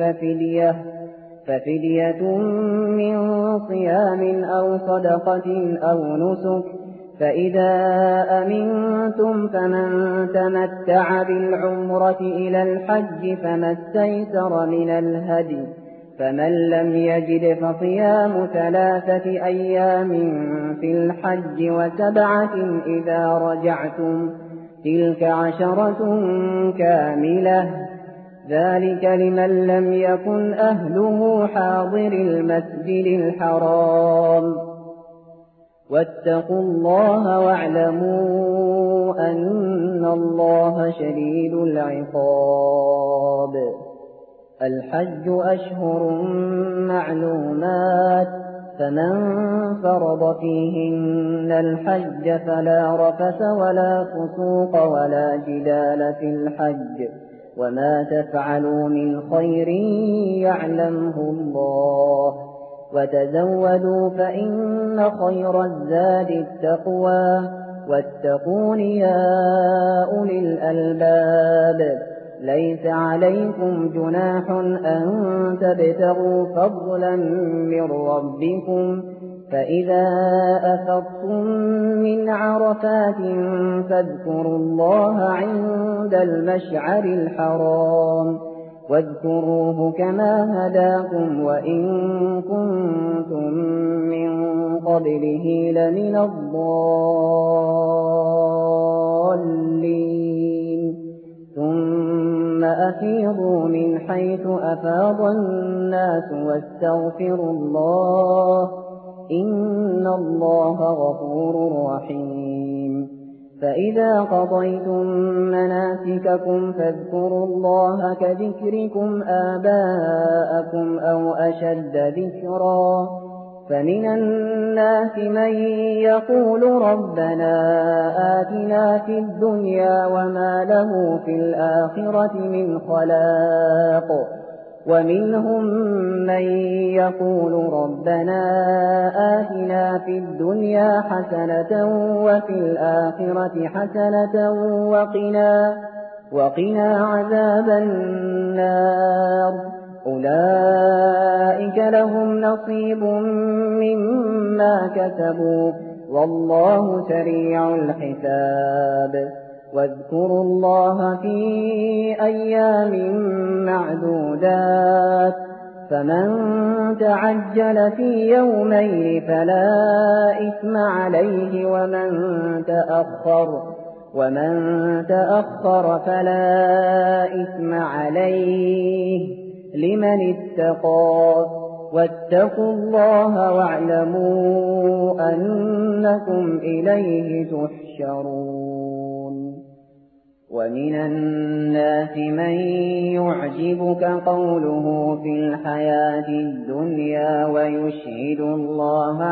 ففدية من صيام أو صدقة أو نسك فإذا أمنتم فمن تمتع بالعمرة إلى الحج فما استيسر من الهدي فمن لم يجد فصيام 3 أيام في الحج و7 إذا رجعتم تلك 10 كاملة ذلك لمن لم يكن أهله حاضر المسجد الحرام واتقوا الله واعلموا أن الله شديد العقاب الحج أشهر معلومات فمن فرض فيهن الحج فلا رفث ولا فسوق ولا جدال في الحج وما تفعلوا من خير يعلمه الله وتزودوا فإن خير الزاد التقوى واتقون يا أولي الألباب ليس عليكم جناح أن تبتغوا فضلا من ربكم فإذا أفضتم من عرفات فاذكروا الله عند المشعر الحرام واذكروه كما هداكم وإن كنتم من قبله لمن الضالين ثم أفيضوا من حيث أفاض الناس واستغفروا الله إن الله غفور رحيم فإذا قضيتم مناسككم فاذكروا الله كذكركم آباءكم أو أشد ذكرا فمن الناس من يقول ربنا آتنا في الدنيا وما له في الآخرة من خلاق ومنهم من يقول ربنا آتنا في الدنيا حسنة وفي الآخرة حسنة وقنا عذاب النار أولئك لهم نصيب مما كسبوا والله سريع الحساب واذكروا الله في أيام معدودات فمن تعجل في يومين فلا إثم عليه ومن تأخر فلا إثم عليه لمن اتقى واتقوا الله واعلموا أنكم إليه تحشرون ومن الناس من يعجبك قوله في الحياة الدنيا ويشهد الله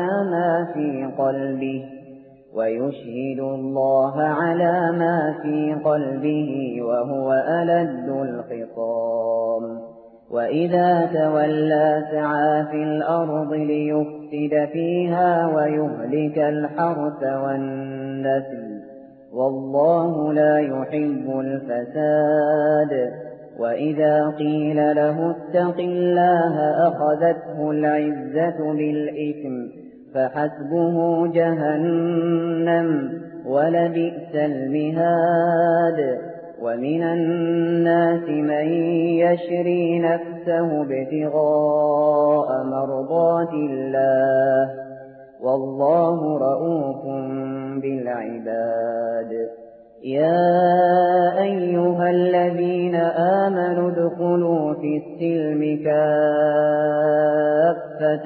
على ما في قلبه وهو ألد الخصام وإذا تولى سعى في الأرض ليفسد فيها ويهلك الحرث والنسل والله لا يحب الفساد وإذا قيل له اتق الله أخذته العزة بالإثم فحسبه جهنم ولبئس المهاد ومن الناس من يشري نفسه ابتغاء مرضات الله والله رءوف بالعباد. يا أيها الذين آمنوا ادخلوا في السلم كافة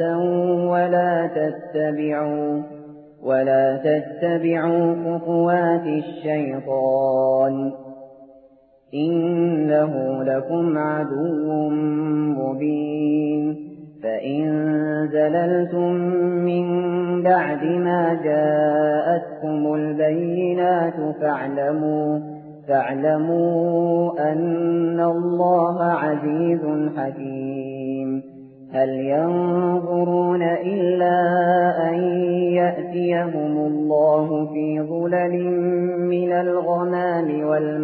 ولا تتبعوا خطوات الشيطان إنه لكم عدو مبين. فإن زللتم من بعد ما جاءتكم البينات فاعلموا أن الله عزيز حكيم. هل ينظرون إلا أن يأتيهم الله في ظلل من الغمام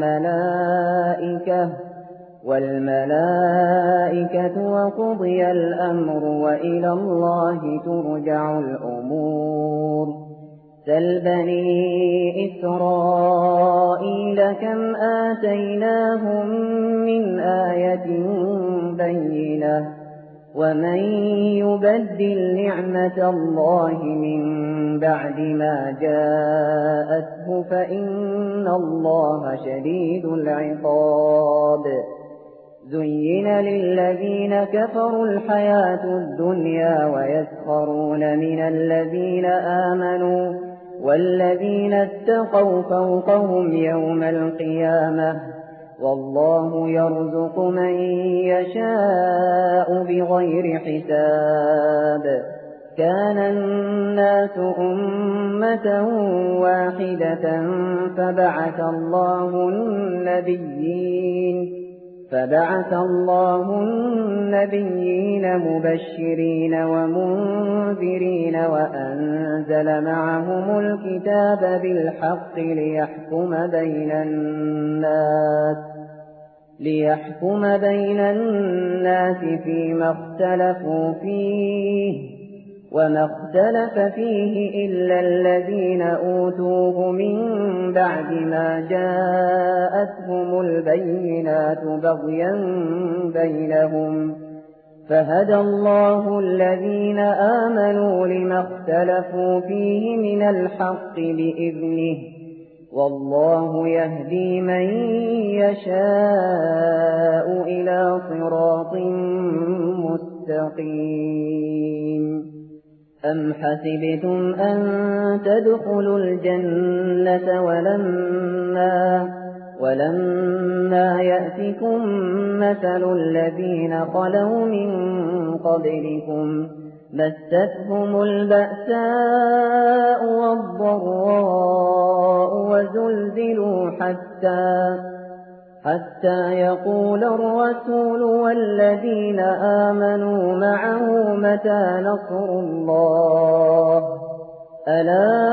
والملائكة وقضي الأمر وإلى الله ترجع الأمور. سل بني إسرائيل كم آتيناهم من آية بينة ومن يبدل نعمة الله من بعد ما جاءته فإن الله شديد العقاب. زين للذين كفروا الحياة الدنيا ويسخرون من الذين آمنوا والذين اتقوا فوقهم يوم القيامة والله يرزق من يشاء بغير حساب. كان الناس أمة واحدة فبعث الله النبيين مبشرين ومنذرين وأنزل معهم الكتاب بالحق ليحكم بين الناس فيما اختلفوا فيه وما اختلف فيه إلا الذين أوتوه من بعد ما جاءتهم البينات بغيا بينهم فهدى الله الذين آمنوا لما اختلفوا فيه من الحق بإذنه والله يهدي من يشاء إلى صراط مستقيم. أم حسبتم أن تدخلوا الجنة ولما يأتكم مثل الذين خلوا من قبلكم مستهم البأساء والضراء وزلزلوا حتى يقول الرسول والذين آمنوا معه متى نصر الله ألا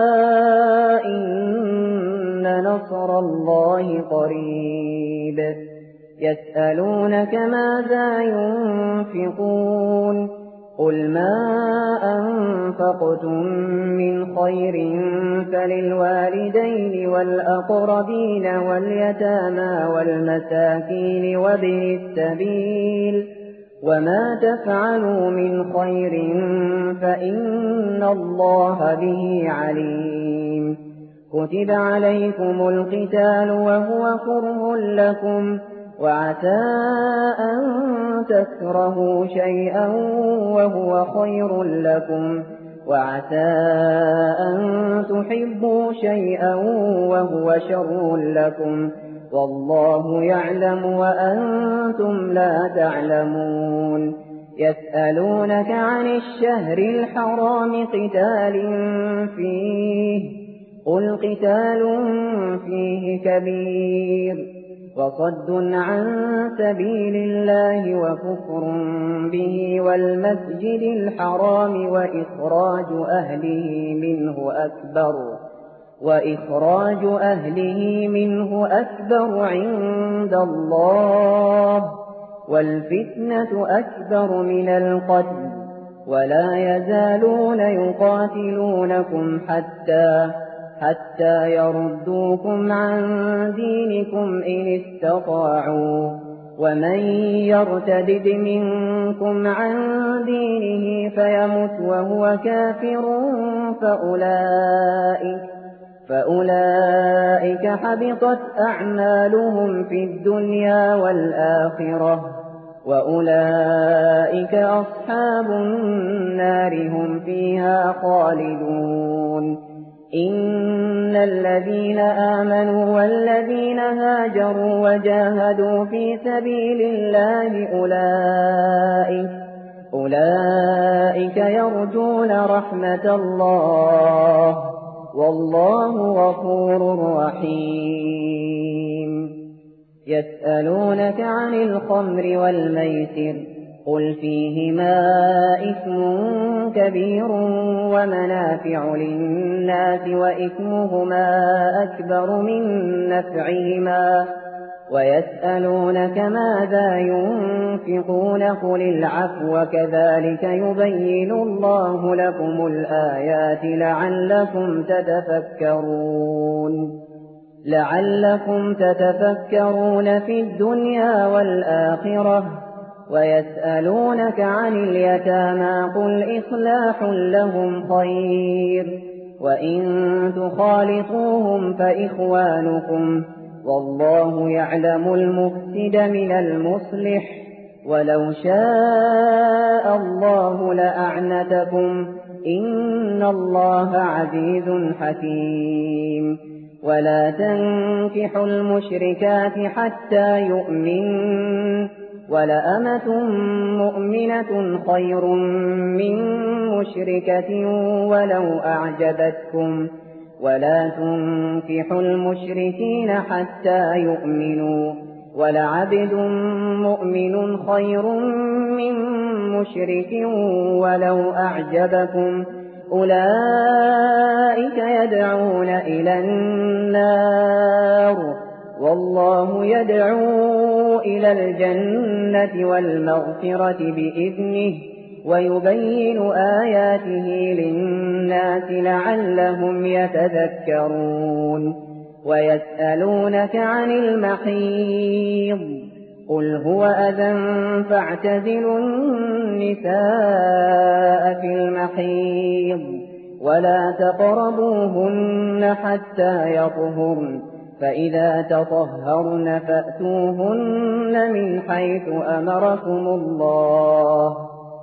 إن نصر الله قريب. يسألونك ماذا ينفقون قل ما أنفقتم من خير فللوالدين والأقربين واليتامى والمساكين وابن السبيل وما تفعلوا من خير فإن الله به عليم. كتب عليكم القتال وهو كره لكم وعسى أن تكرهوا شيئا وهو خير لكم وعسى أن تحبوا شيئا وهو شر لكم والله يعلم وأنتم لا تعلمون. يسألونك عن الشهر الحرام قتال فيه قل قتال فيه كبير وصد عن سبيل الله وكفر به والمسجد الحرام وإخراج أهله منه أكبر عند الله والفتنة أكبر من القتل ولا يزالون يقاتلونكم حتى يردوكم عن دينكم إن استطاعوا ومن يرتدد منكم عن دينه فيمت وهو كافر فأولئك حبطت أعمالهم في الدنيا والآخرة وأولئك أصحاب النار هم فيها خالدون إن الذين آمنوا والذين هاجروا وجاهدوا في سبيل الله أولئك يرجون رحمة الله والله غفور رحيم يسألونك عن الخمر والميسر قل فيهما إثم كبير ومنافع للناس وإثمهما أكبر من نفعهما ويسألونك ماذا ينفقون قل العفو كذلك يبين الله لكم الآيات لعلكم تتفكرون في الدنيا والآخرة ويسألونك عن اليتامى قل إصلاح لهم خير وإن تخالطوهم فإخوانكم والله يعلم المفسد من المصلح ولو شاء الله لأعنتكم إن الله عزيز حكيم ولا تنكحوا المشركات حتى يؤمنوا ولأمة مؤمنة خير من مشركة ولو أعجبتكم ولا تنكحوا المشركين حتى يؤمنوا ولعبد مؤمن خير من مشرك ولو أعجبكم أولئك يدعون إلى النار والله يدعو إلى الجنة والمغفرة بإذنه ويبين آياته للناس لعلهم يتذكرون ويسألونك عن المحيض قل هو أذى فاعتزلوا النساء في المحيض ولا تقربوهن حتى يطهرن فإذا تطهرن فأتوهن من حيث أمركم الله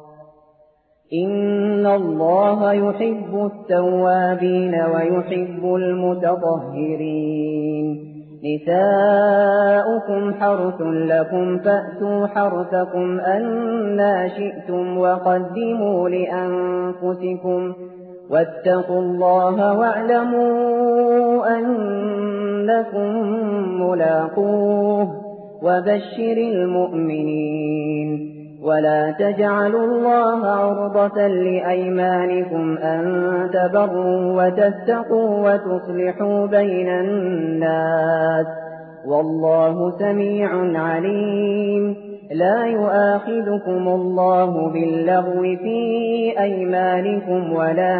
إن الله يحب التوابين ويحب المتطهرين نساؤكم حرث لكم فأتوا حرثكم أنى شئتم وقدموا لأنفسكم واتقوا الله واعلموا أنكم ملاقوه وبشر المؤمنين ولا تجعلوا الله عرضة لأيمانكم أن تبروا وتتقوا وتصلحوا بين الناس والله سميع عليم لا يؤاخذكم الله باللغو في أيمانكم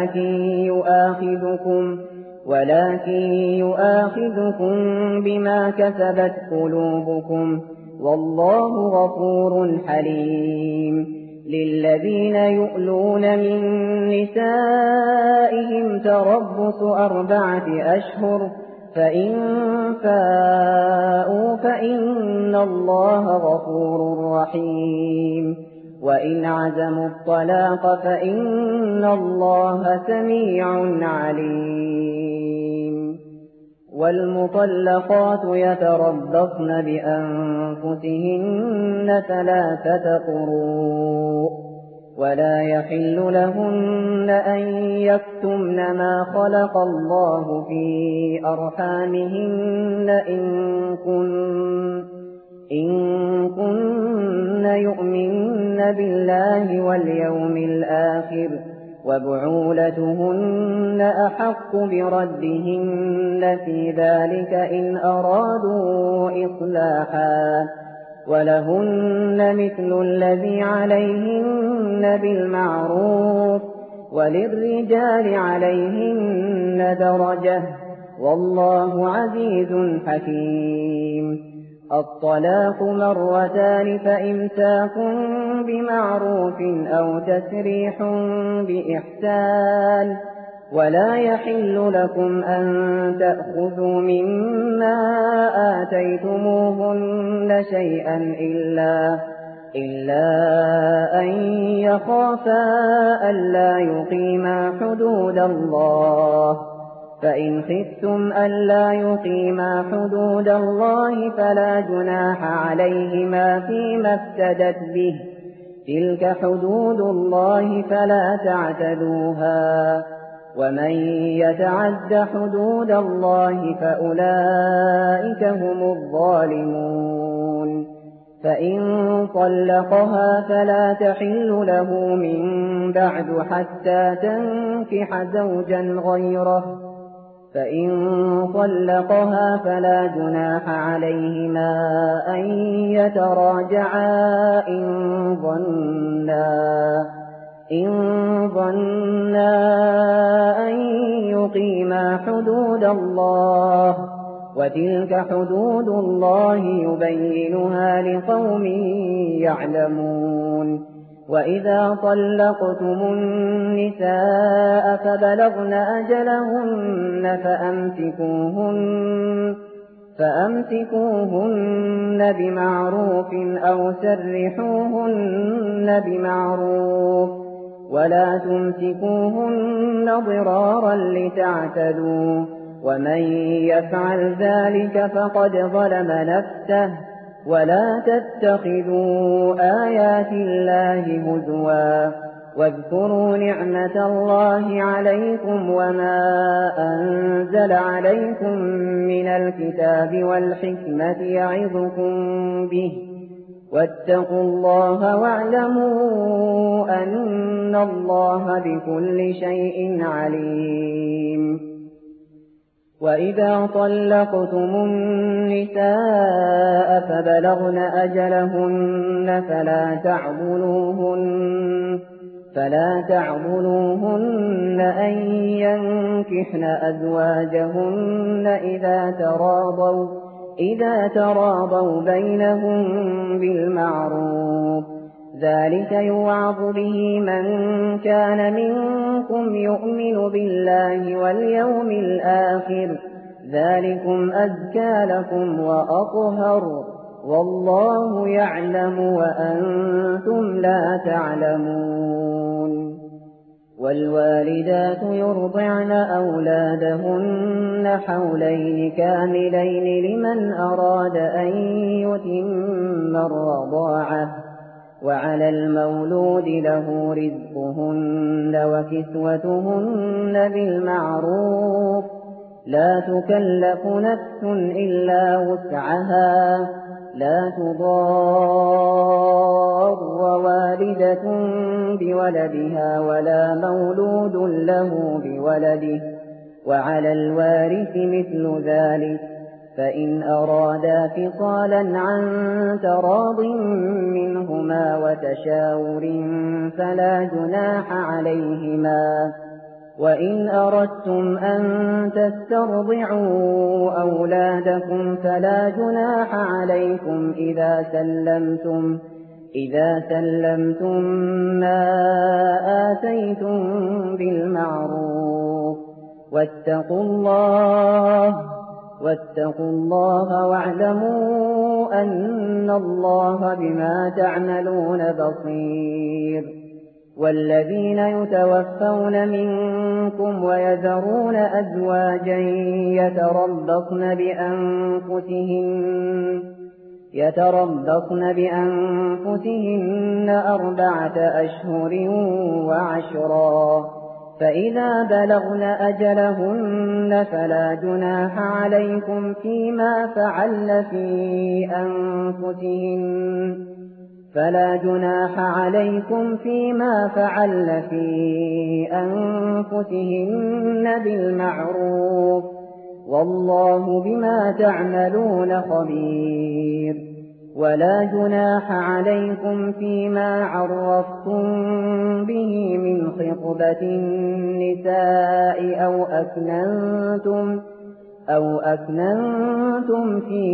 ولكن يؤاخذكم بما كسبت قلوبكم والله غفور حليم للذين يؤلون من نسائهم تربص 4 أشهر فإن فاءوا فإن الله غفور رحيم وإن عزموا الطلاق فإن الله سميع عليم والمطلقات يتربصن بأنفسهن 3 قروء ولا يحل لهن أن يكتمن ما خلق الله في أرحامهن إن كن يؤمن بالله واليوم الآخر وبعولتهن أحق بردهن في ذلك إن أرادوا إصلاحا ولهن مثل الذي عليهن بالمعروف وللرجال عليهن درجة والله عزيز حكيم الطلاق مرتان فإمساك بمعروف أو تسريح بإحسان ولا يحل لكم أن تأخذوا مما آتيتموهن شيئا إلا أن يخافا ألا يقيما حدود الله فإن خفتم ألا يقيما حدود الله فلا جناح عليهما فيما افتدت به تلك حدود الله فلا تعتدوها ومن يتعد حدود الله فأولئك هم الظالمون فإن طلقها فلا تحل له من بعد حتى تنكح زوجا غيره فإن طلقها فلا جناح عليهما أن يتراجعا إن ظنا أن يقيما حدود الله وتلك حدود الله يبينها لقوم يعلمون وإذا طلقتم النساء فبلغن أجلهن فأمسكوهن بمعروف أو سرحوهن بمعروف ولا تمسكوهن ضرارا لتعتدوا ومن يفعل ذلك فقد ظلم نفسه ولا تتخذوا آيات الله هزوا واذكروا نعمة الله عليكم وما أنزل عليكم من الكتاب والحكمة يعظكم به واتقوا الله واعلموا أن الله بكل شيء عليم وإذا طلقتم النساء فبلغن أجلهن فلا تعضلوهن أن ينكحن أزواجهن إذا تراضوا بينهم بالمعروف ذلك يوعظ به من كان منكم يؤمن بالله واليوم الآخر ذلكم أزكى لكم وأطهر والله يعلم وأنتم لا تعلمون والوالدات يرضعن أولادهن حولين كاملين لمن أراد أن يتم الرضاعة وعلى المولود له رزقهن وكسوتهن بالمعروف لا تكلف نفس إلا وسعها لا تضار والدة بولدها ولا مولود له بولده وعلى الوارث مثل ذلك فإن أرادا فصالا عن تراض منهما وتشاور فلا جناح عليهما وإن أردتم أن تسترضعوا أولادكم فلا جناح عليكم إذا سلمتم ما آتيتم بالمعروف واتقوا الله واعلموا أن الله بما تعملون بصير والذين يتوفون منكم ويذرون أزواجا يتربصن بأنفسهن 4 أشهر وعشرا فإذا بلغن أجلهن فلا جناح عليكم فيما فعلن في أنفسهن بالمعروف والله بما تعملون خبير ولا جناح عليكم فيما عرفتم به من خطبة النساء أو أكننتم في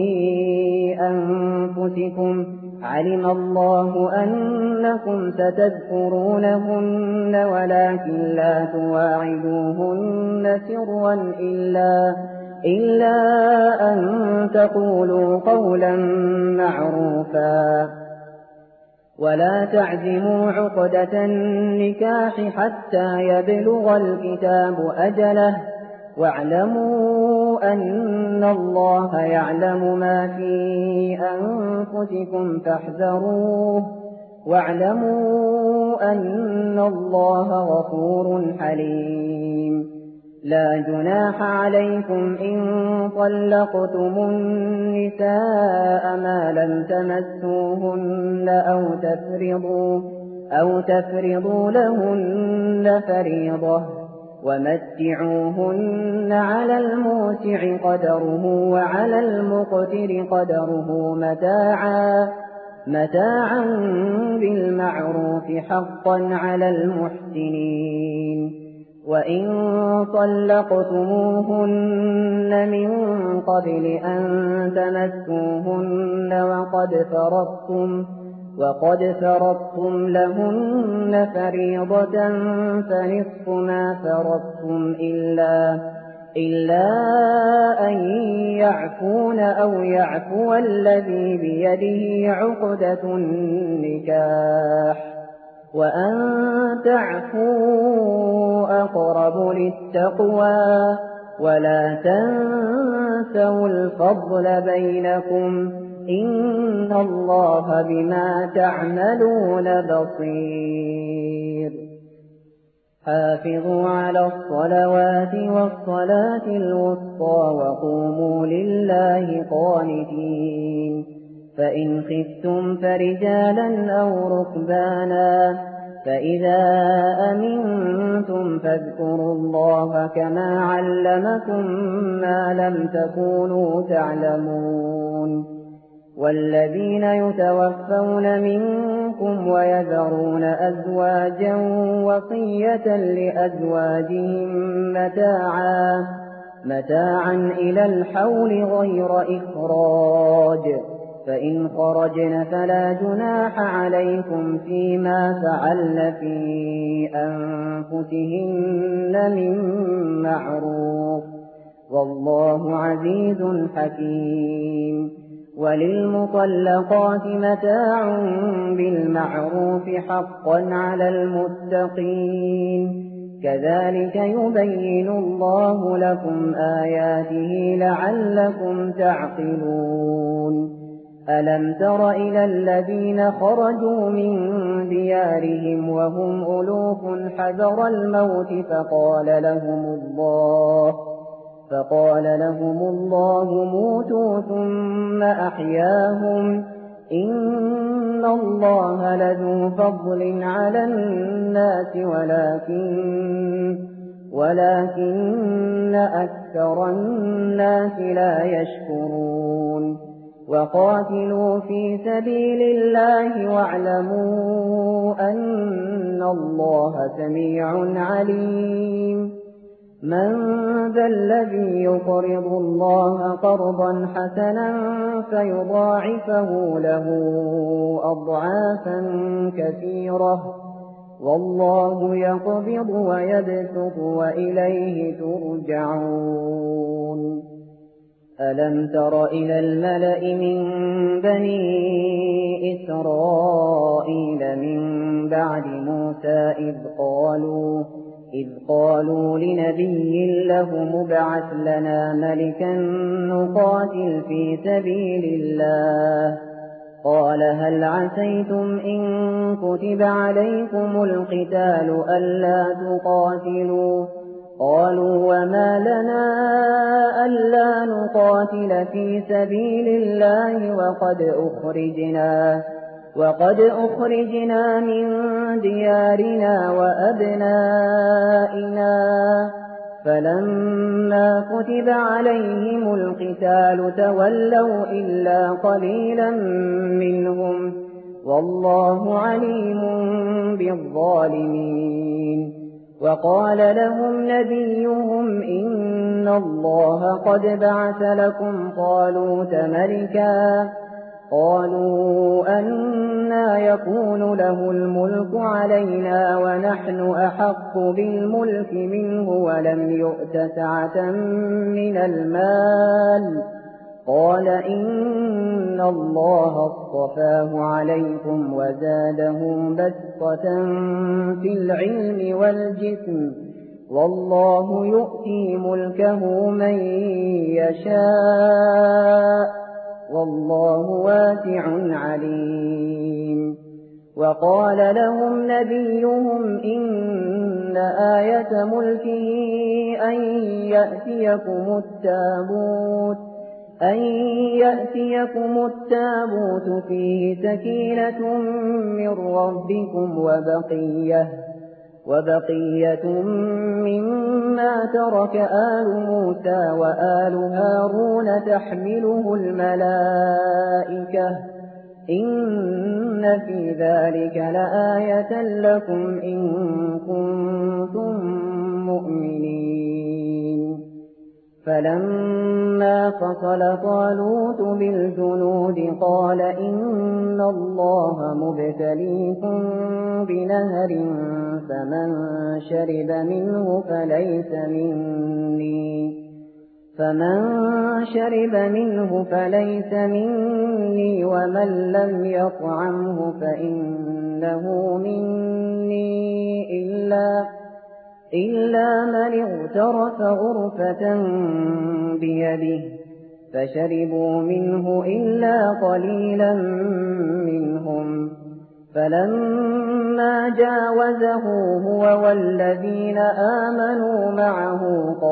أنفسكم علم الله أنكم ستذكرونهن ولكن لا تواعدوهن سرا إلا أن تقولوا قولا معروفا ولا تعزموا عقدة النكاح حتى يبلغ الكتاب أجله واعلموا أن الله يعلم ما في أنفسكم فاحذروه واعلموا أن الله غفور حليم لا جناح عليكم إن طلقتم النساء ما لم تمسوهن أو تفرضوا لهن فريضة ومتعوهن على الموسع قدره وعلى المقتر قدره متاعا بالمعروف حقا على المحسنين وإن طلقتموهن من قبل أن تمسوهن وقد فرضتم لهن فريضة فنصف ما فرضتم إلا أن يعفون أو يعفو الذي بيده عقدة النكاح وأن تعفوا أقرب للتقوى ولا تنسوا الفضل بينكم إن الله بما تعملون بصير حافظوا على الصلوات والصلاة الوسطى وقوموا لله قانتين فإن خفتم فرجالا أو ركبانا فإذا أمنتم فاذكروا الله كما علمكم ما لم تكونوا تعلمون والذين يتوفون منكم ويذرون أزواجا وصية لأزواجهم متاعا إلى الحول غير إخراج فإن خرجن فلا جناح عليكم فيما فعلن في أنفسهن من معروف والله عزيز حكيم وللمطلقات متاع بالمعروف حقا على المتقين كذلك يبين الله لكم آياته لعلكم تعقلون ألم تر إلى الذين خرجوا من ديارهم وهم ألوف حذر الموت فقال لهم الله موتوا ثم أحياهم إن الله لذو فضل على الناس ولكن أكثر الناس لا يشكرون وقاتلوا في سبيل الله واعلموا أن الله سميع عليم من ذا الذي يقرض الله قرضا حسنا فيضاعفه له أضعافا كثيرة والله يقبض ويبسط وإليه ترجعون ألم تر إلى الملأ من بني إسرائيل من بعد موسى إذ قالوا لنبي له مبعث لنا ملكا نقاتل في سبيل الله قال هل عسيتم إن كتب عليكم القتال ألا تقاتلوا قالوا وما لنا ألا نقاتل في سبيل الله وقد أخرجنا من ديارنا وأبنائنا فلما كتب عليهم القتال تولوا إلا قليلا منهم والله عليم بالظالمين وقال لهم نبيهم إن الله قد بعث لكم طالوت ملكا قالوا أنى يكون له الملك علينا ونحن أحق بالملك منه ولم يؤت سعة من المال قال إن الله اصطفاه عليكم وزاده بسطة في العلم والجسم والله يؤتي ملكه من يشاء والله واسع عليم وقال لهم نبيهم إن آية ملكه أن يأتيكم التابوت فيه سكينة من ربكم وبقية مما ترك آل موسى وآل هارون تحمله الملائكة إن في ذلك لآية لكم إن كنتم مؤمنين فلما فصل طالوت بالجنود قال إن الله مبتليكم بنهر فمن شرب منه فليس مني ومن لم يطعمه فإنه مني إلا من اغترف غرفة بيده فشربوا منه إلا قليلا منهم فلما جاوزه هو والذين آمنوا معه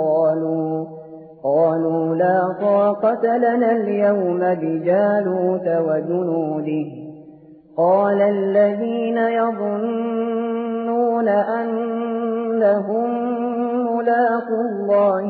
قالوا لا طاقة لنا اليوم بجالوت وجنوده قال الذين يظنون أنهم ملاقو الله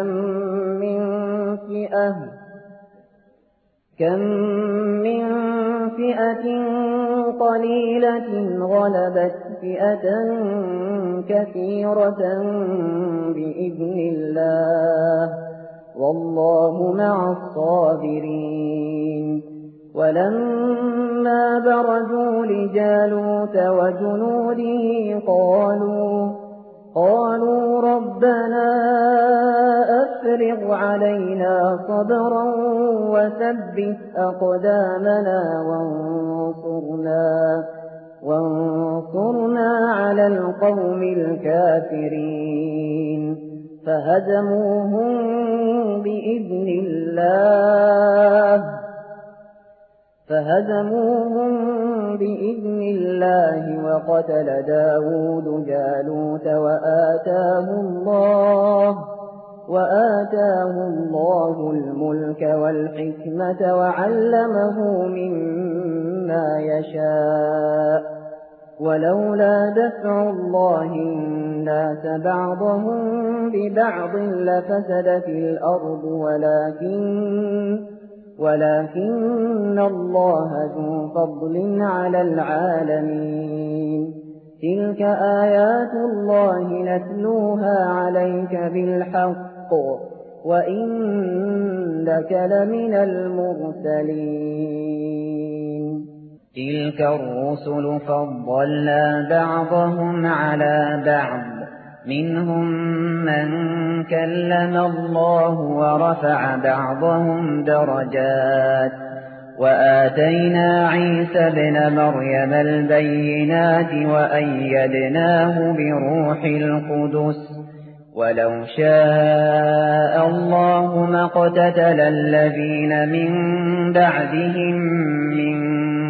كم من فئة قليلة غلبت فئة كثيرة بإذن الله والله مع الصابرين ولما برزوا لجالوت وجنوده قالوا ربنا أفرغ علينا صبرا وثبت أقدامنا وانصرنا على القوم الكافرين فهزموهم بإذن الله وقتل داود جالوت وآتاه الله الملك والحكمة وعلمه مما يشاء ولولا دفع الله الناس بعضهم ببعض لفسدت الأرض ولكن الله ذو فضل على العالمين تلك آيات الله نتلوها عليك بالحق وإنك لمن المرسلين تلك الرسل فضلنا بعضهم على بعض منهم من كلم الله ورفع بعضهم درجات وآتينا عيسى ابن مريم البينات وأيدناه بروح القدس ولو شاء الله ما اقتتل الذين من بعدهم من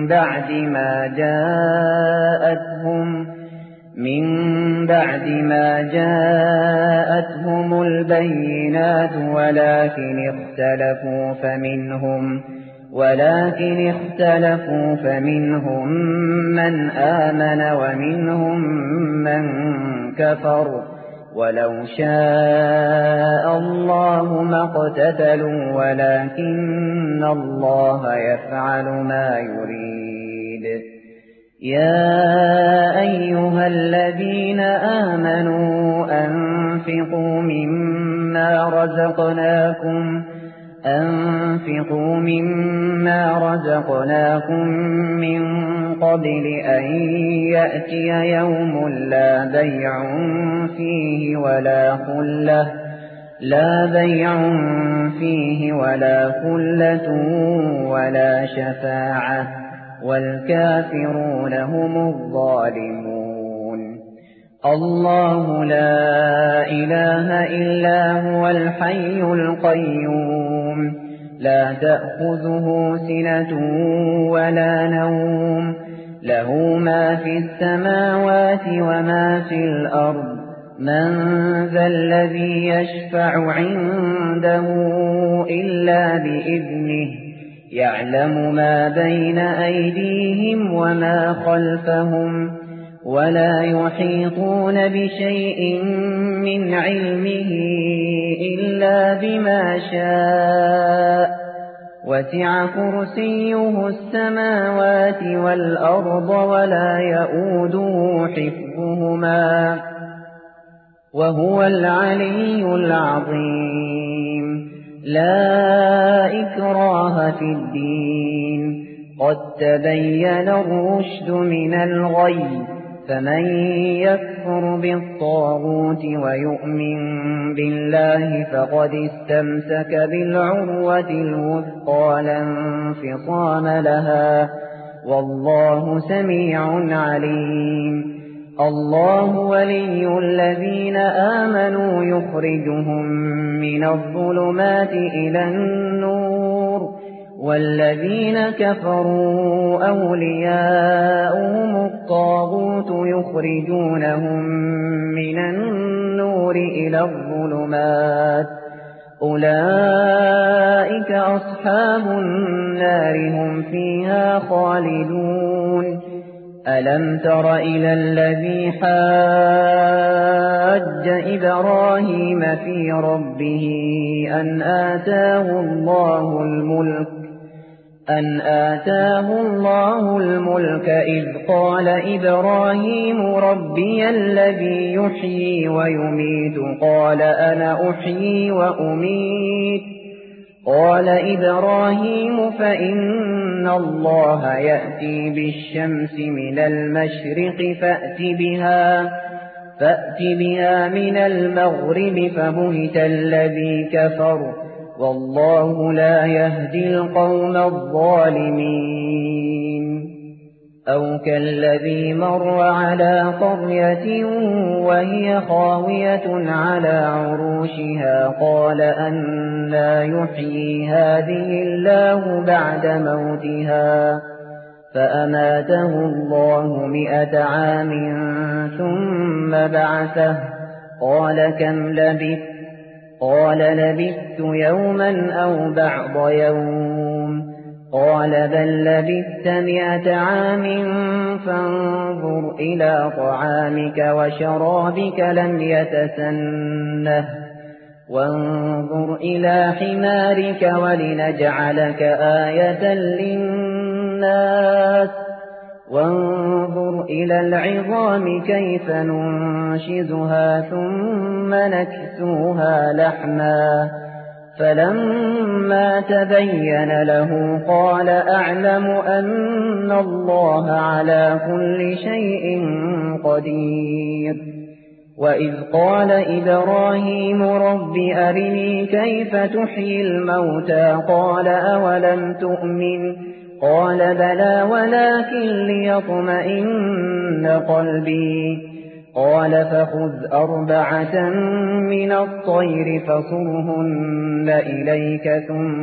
بعد ما جاءتهم البينات ولكن اختلفوا فمنهم من آمن ومنهم من كفر ولو شاء الله ما اقتتلوا ولكن الله يفعل ما يريد يا أيها الذين آمنوا أنفقوا مما رزقناكم من قبل أن يأتي يوم لا بيع فيه ولا خلة ولا شفاعة والكافرون هم الظالمون. الله لا إله إلا هو الحي القيوم لا تأخذه سنة ولا نوم له ما في السماوات وما في الأرض من ذا الذي يشفع عنده إلا بإذنه يعلم ما بين أيديهم وما خلفهم ولا يحيطون بشيء من علمه إلا بما شاء وسع كرسيه السماوات والأرض ولا يؤوده حفظهما وهو العلي العظيم. لا إكراه في الدين قد تبين الرشد من الغي فمن يكفر بالطاغوت ويؤمن بالله فقد استمسك بالعروة الوثقى لا انفصام لها والله سميع عليم. الله ولي الذين آمنوا يخرجهم من الظلمات إلى النور والذين كفروا أولياؤهم الطاغوت يخرجونهم من النور إلى الظلمات أولئك أصحاب النار هم فيها خالدون. ألم تر إلى الذي حاج إبراهيم في ربه أن آتاه الله الملك إذ قال إبراهيم ربي الذي يحيي ويميت قال أنا أحيي وأميت قال إبراهيم فإن الله يأتي بالشمس من المشرق فأت بها من المغرب فبهت الذي كفر والله لا يهدي القوم الظالمين. أو كالذي مر على قرية وهي خاوية على عروشها قال أنى يحيي هذه الله بعد موتها فأماته الله 100 عام ثم بعثه قال كم لبثت قال لبثت يوما أو بعض يوم قال بل لبثت 100 عام فانظر إلى طعامك وشرابك لم يتسنه وانظر إلى حمارك ولنجعلك آية للناس وانظر إلى العظام كيف ننشزها ثم نكسوها لحما فلما تبين له قال أعلم أن الله على كل شيء قدير. وإذ قال إبراهيم رب أرني كيف تحيي الموتى قال أولم تؤمن قال بلى ولكن ليطمئن قلبي قال فخذ 4 من الطير فصرهن إليك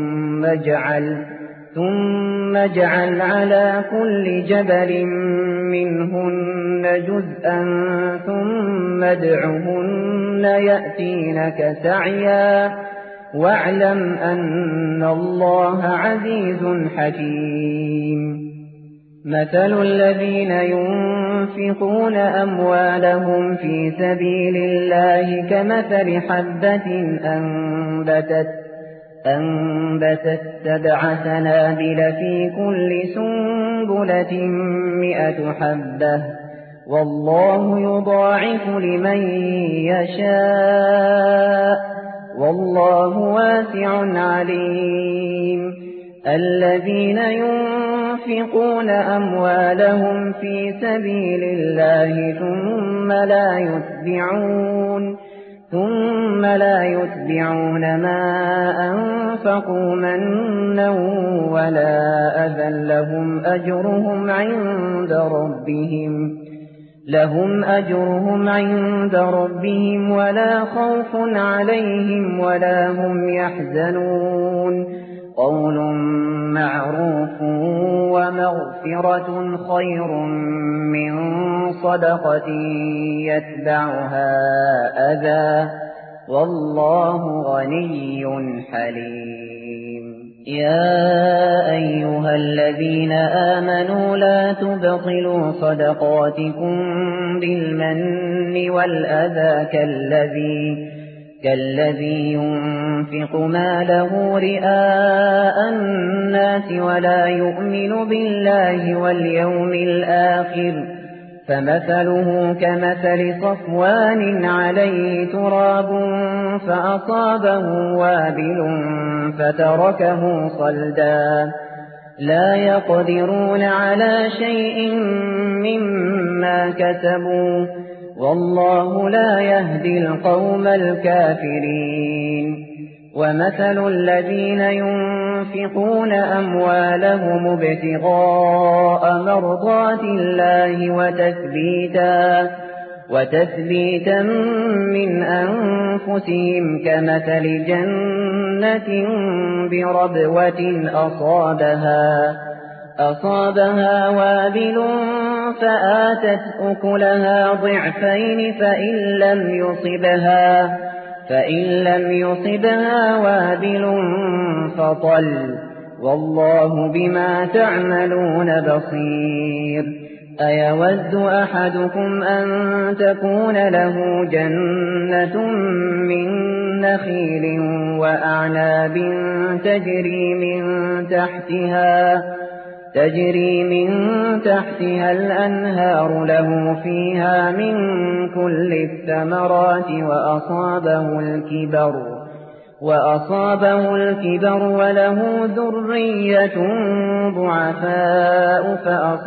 ثم اجعل على كل جبل منهن جزءا ثم ادعهن يأتينك سعيا واعلم أن الله عزيز حكيم. مثل الذين ينفقون أموالهم في سبيل الله كمثل حبة أنبتت 7 سنابل في كل سنبلة 100 حبة والله يضاعف لمن يشاء والله واسع عليم الذين ينفقون أموالهم في سبيل الله ثم لا يتبعون ما أنفقوا منا ولا أذى لهم أجرهم عند ربهم ولا خوف عليهم ولا هم يحزنون قول معروف ومغفرة خير من صدقة يتبعها أذى والله غني حليم يا أيها الذين آمنوا لا تبطلوا صدقاتكم بالمن والأذى كالذي ينفق ماله رئاء الناس ولا يؤمن بالله واليوم الآخر فمثله كمثل صفوان عليه تراب فأصابه وابل فتركه صلدا لا يقدرون على شيء مما كسبوا والله لا يهدي القوم الكافرين ومثل الذين ينفقون أموالهم ابتغاء مرضات الله وتثبيتا من أنفسهم كمثل جنة بربوة أصابها وابل فآتت أكلها ضعفين فإن لم يصبها وابل فطل والله بما تعملون بصير أيود أحدكم أن تكون له جنة من نخيل وأعناب تجري من تحتها الأنهار له فيها من كل الثمرات وأصابه الكبر وله ذرية ضعفاء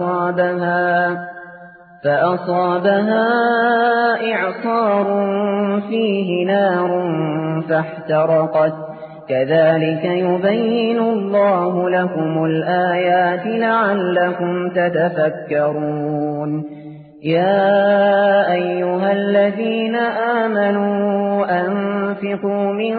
فأصابها إعصار فيه نار فاحترقت كذلك يبين الله لكم الآيات لعلكم تتفكرون يا أيها الذين آمنوا أنفقوا من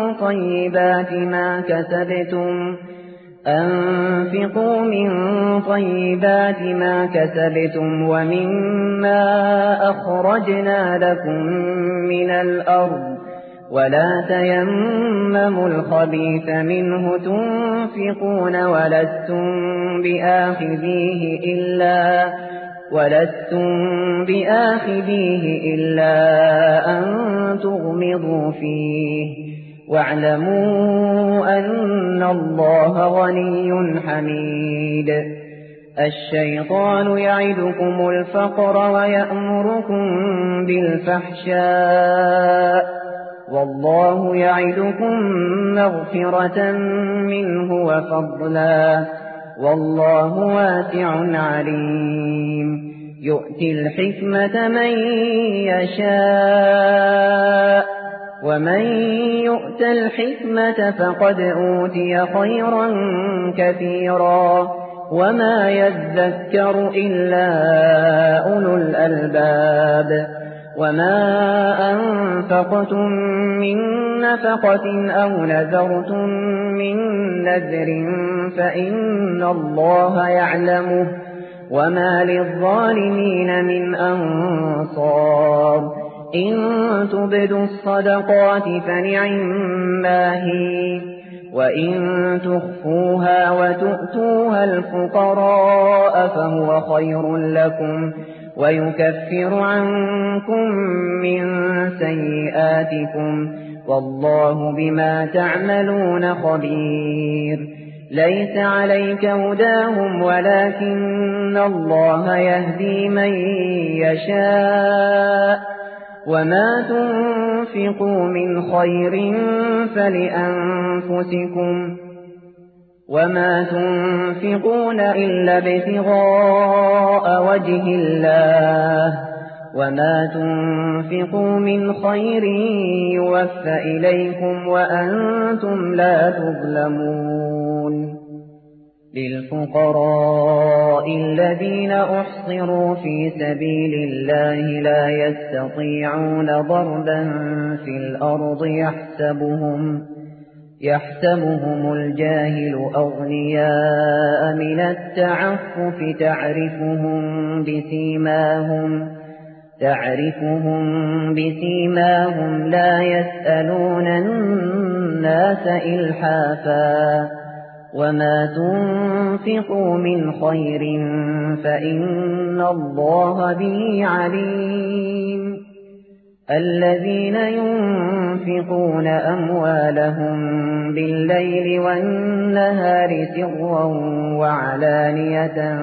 طيبات ما كسبتم ومما أخرجنا لكم من الأرض ولا تيمموا الخبيث منه تنفقون ولستم بآخذيه إلا أن تغمضوا فيه واعلموا أن الله غني حميد الشيطان يعدكم الفقر ويأمركم بالفحشاء والله يعدكم مغفرة منه وفضلا والله واسع عليم يؤتي الحكمة من يشاء ومن يؤت الحكمة فقد أوتي خيرا كثيرا وما يذكر إلا أولو الألباب وما أنفقتم من نفقة أو نذرتم من نذر فإن الله يعلمه وما للظالمين من أنصار إن تبدوا الصدقات فنعما هي وإن تخفوها وتؤتوها الفقراء فهو خير لكم ويكفر عنكم من سيئاتكم والله بما تعملون خبير ليس عليك هداهم ولكن الله يهدي من يشاء وما تنفقوا من خير فلأنفسكم وما تنفقون إلا ابتغاء وجه الله وما تنفقوا من خير يوفى إليكم وأنتم لا تظلمون للفقراء الذين أحصروا في سبيل الله لا يستطيعون ضربا في الأرض يحسبهم الجاهل أغنياء من التعفف تعرفهم بسيماهم لا يسألون الناس إلحافا وما تنفقوا من خير فإن الله به عليم الذين ينفقون أموالهم بالليل والنهار سرا وعلانية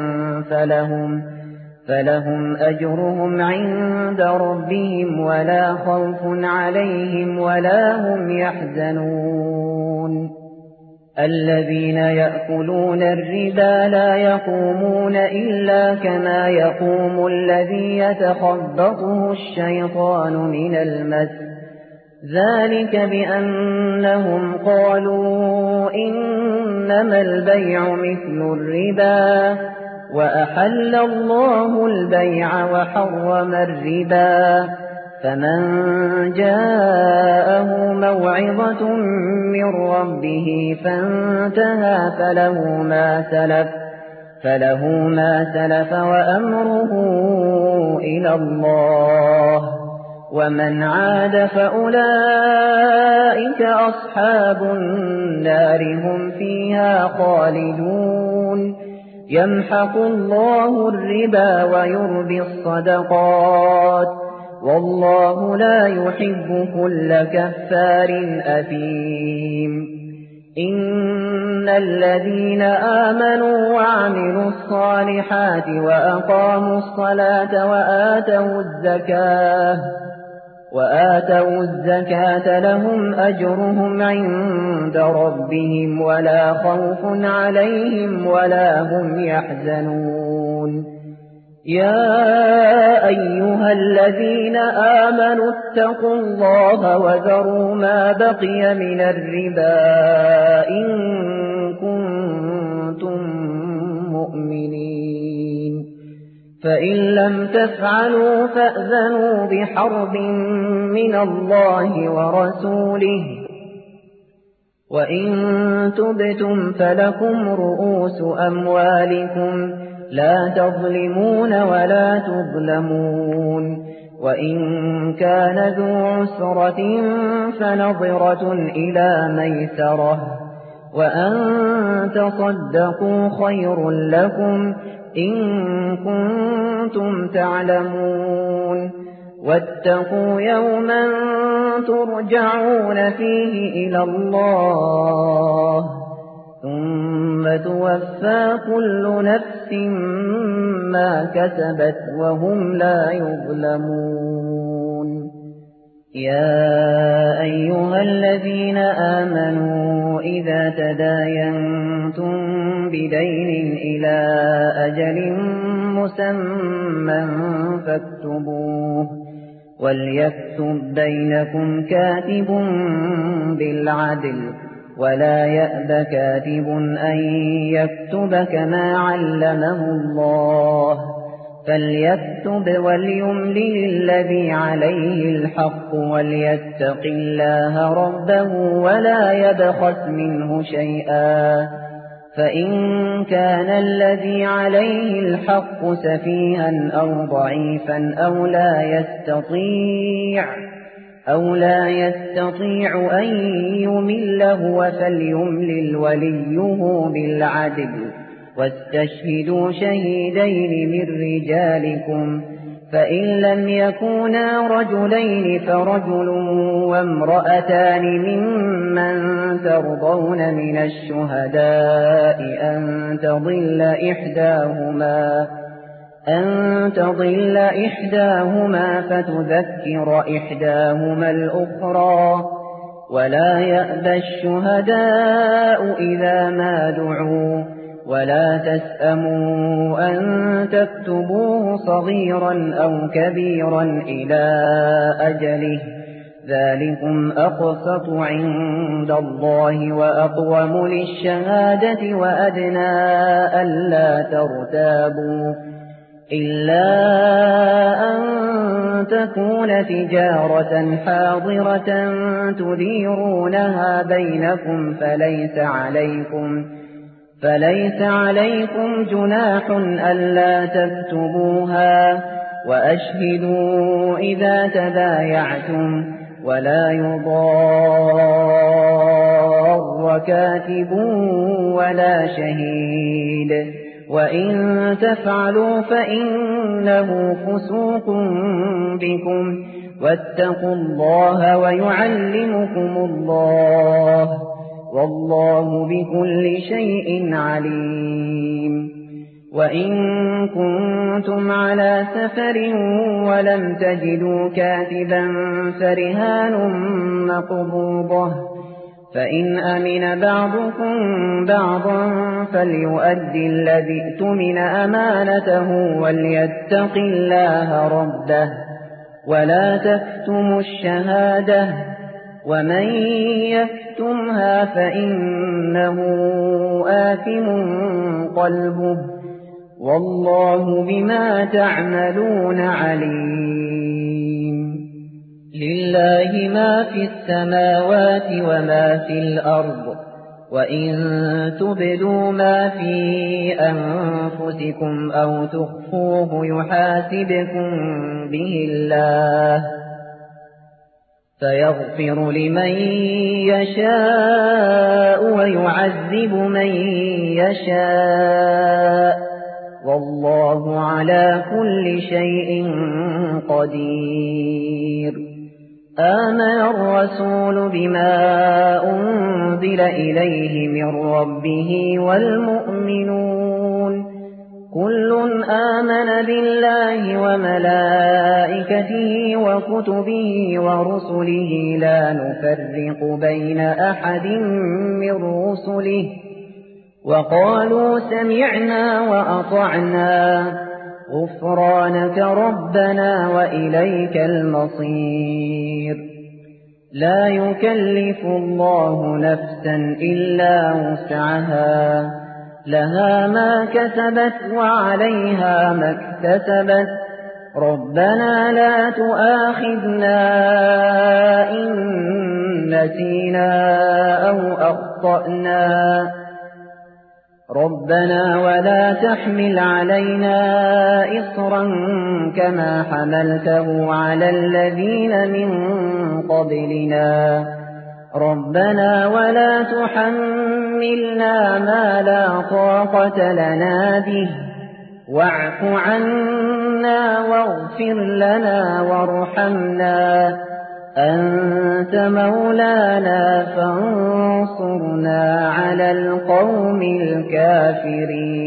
فلهم أجرهم عند ربهم ولا خوف عليهم ولا هم يحزنون الذين يأكلون الربا لا يقومون إلا كما يقوم الذي يتخبطه الشيطان من المس ذلك بأنهم قالوا إنما البيع مثل الربا وأحل الله البيع وحرم الربا فمن جاءه موعظة من ربه فانتهى فله ما سلف وأمره إلى الله ومن عاد فأولئك أصحاب النار هم فيها خالدون يمحق الله الربا ويربي الصدقات والله لا يحب كل كفار أثيم إن الذين آمنوا وعملوا الصالحات وأقاموا الصلاة وآتوا الزكاة لهم أجرهم عند ربهم ولا خوف عليهم ولا هم يحزنون يا أيها الذين آمنوا اتقوا الله وذروا ما بقي من الربا إن كنتم مؤمنين فإن لم تفعلوا فأذنوا بحرب من الله ورسوله وإن تبتم فلكم رؤوس أموالكم لا تظلمون ولا تظلمون وإن كان ذو عسرة فنظرة إلى ميسرة وأن تصدقوا خير لكم إن كنتم تعلمون واتقوا يوما ترجعون فيه إلى الله ثم توفى كل نفس ما كسبت وهم لا يظلمون يا أيها الذين آمنوا إذا تداينتم بدين إلى أجل مسمى فاكتبوه وليكتب بينكم كاتب بالعدل ولا يأب كاتب أن يكتب كما علمه الله فليكتب وليملل الذي عليه الحق وليتق الله ربه ولا يبخس منه شيئا فإن كان الذي عليه الحق سفيها أو ضعيفا أو لا يستطيع أن يمل هو فليملل وليه بالعدل واستشهدوا شهيدين من رجالكم فإن لم يكونا رجلين فرجل وامرأتان ممن ترضون من الشهداء أن تضل إحداهما فتذكر إحداهما الأخرى ولا يأبى الشهداء إذا ما دعوا ولا تسأموا أن تكتبوه صغيرا أو كبيرا إلى أجله ذلكم أقسط عند الله وأقوم للشهادة وأدنى ألا ترتابوا إلا أن تكون تجارة حاضرة تديرونها بينكم فليس عليكم جناح ألا تكتبوها وأشهدوا إذا تبايعتم ولا يضار كاتب ولا شهيد وإن تفعلوا فإنه فسوق بكم واتقوا الله ويعلمكم الله والله بكل شيء عليم وإن كنتم على سفر ولم تجدوا كاتبا فرهان مقبوضة فإن أمن بعضكم بعضا فليؤدي الذي اؤتمن أمانته وليتق الله ربه ولا تكتموا الشهادة ومن يكتمها فإنه آثم قلبه والله بما تعملون عليم لله ما في السماوات وما في الأرض وإن تبدوا ما في أنفسكم أو تخفوه يحاسبكم به الله فيغفر لمن يشاء ويعذب من يشاء والله على كل شيء قدير آمن الرسول بما أنزل إليه من ربه والمؤمنون كل آمن بالله وملائكته وكتبه ورسله لا نفرق بين أحد من رسله وقالوا سمعنا وأطعنا غفرانك ربنا وإليك المصير لا يكلف الله نفسا إلا وسعها لها ما كسبت وعليها ما اكتسبت ربنا لا تؤاخذنا إن نسينا أو أخطأنا ربنا ولا تحمل علينا إصرا كما حملته على الذين من قبلنا ربنا ولا تحملنا ما لا طاقة لنا به واعف عنا واغفر لنا وارحمنا أنت مولانا فانصرنا على القوم الكافرين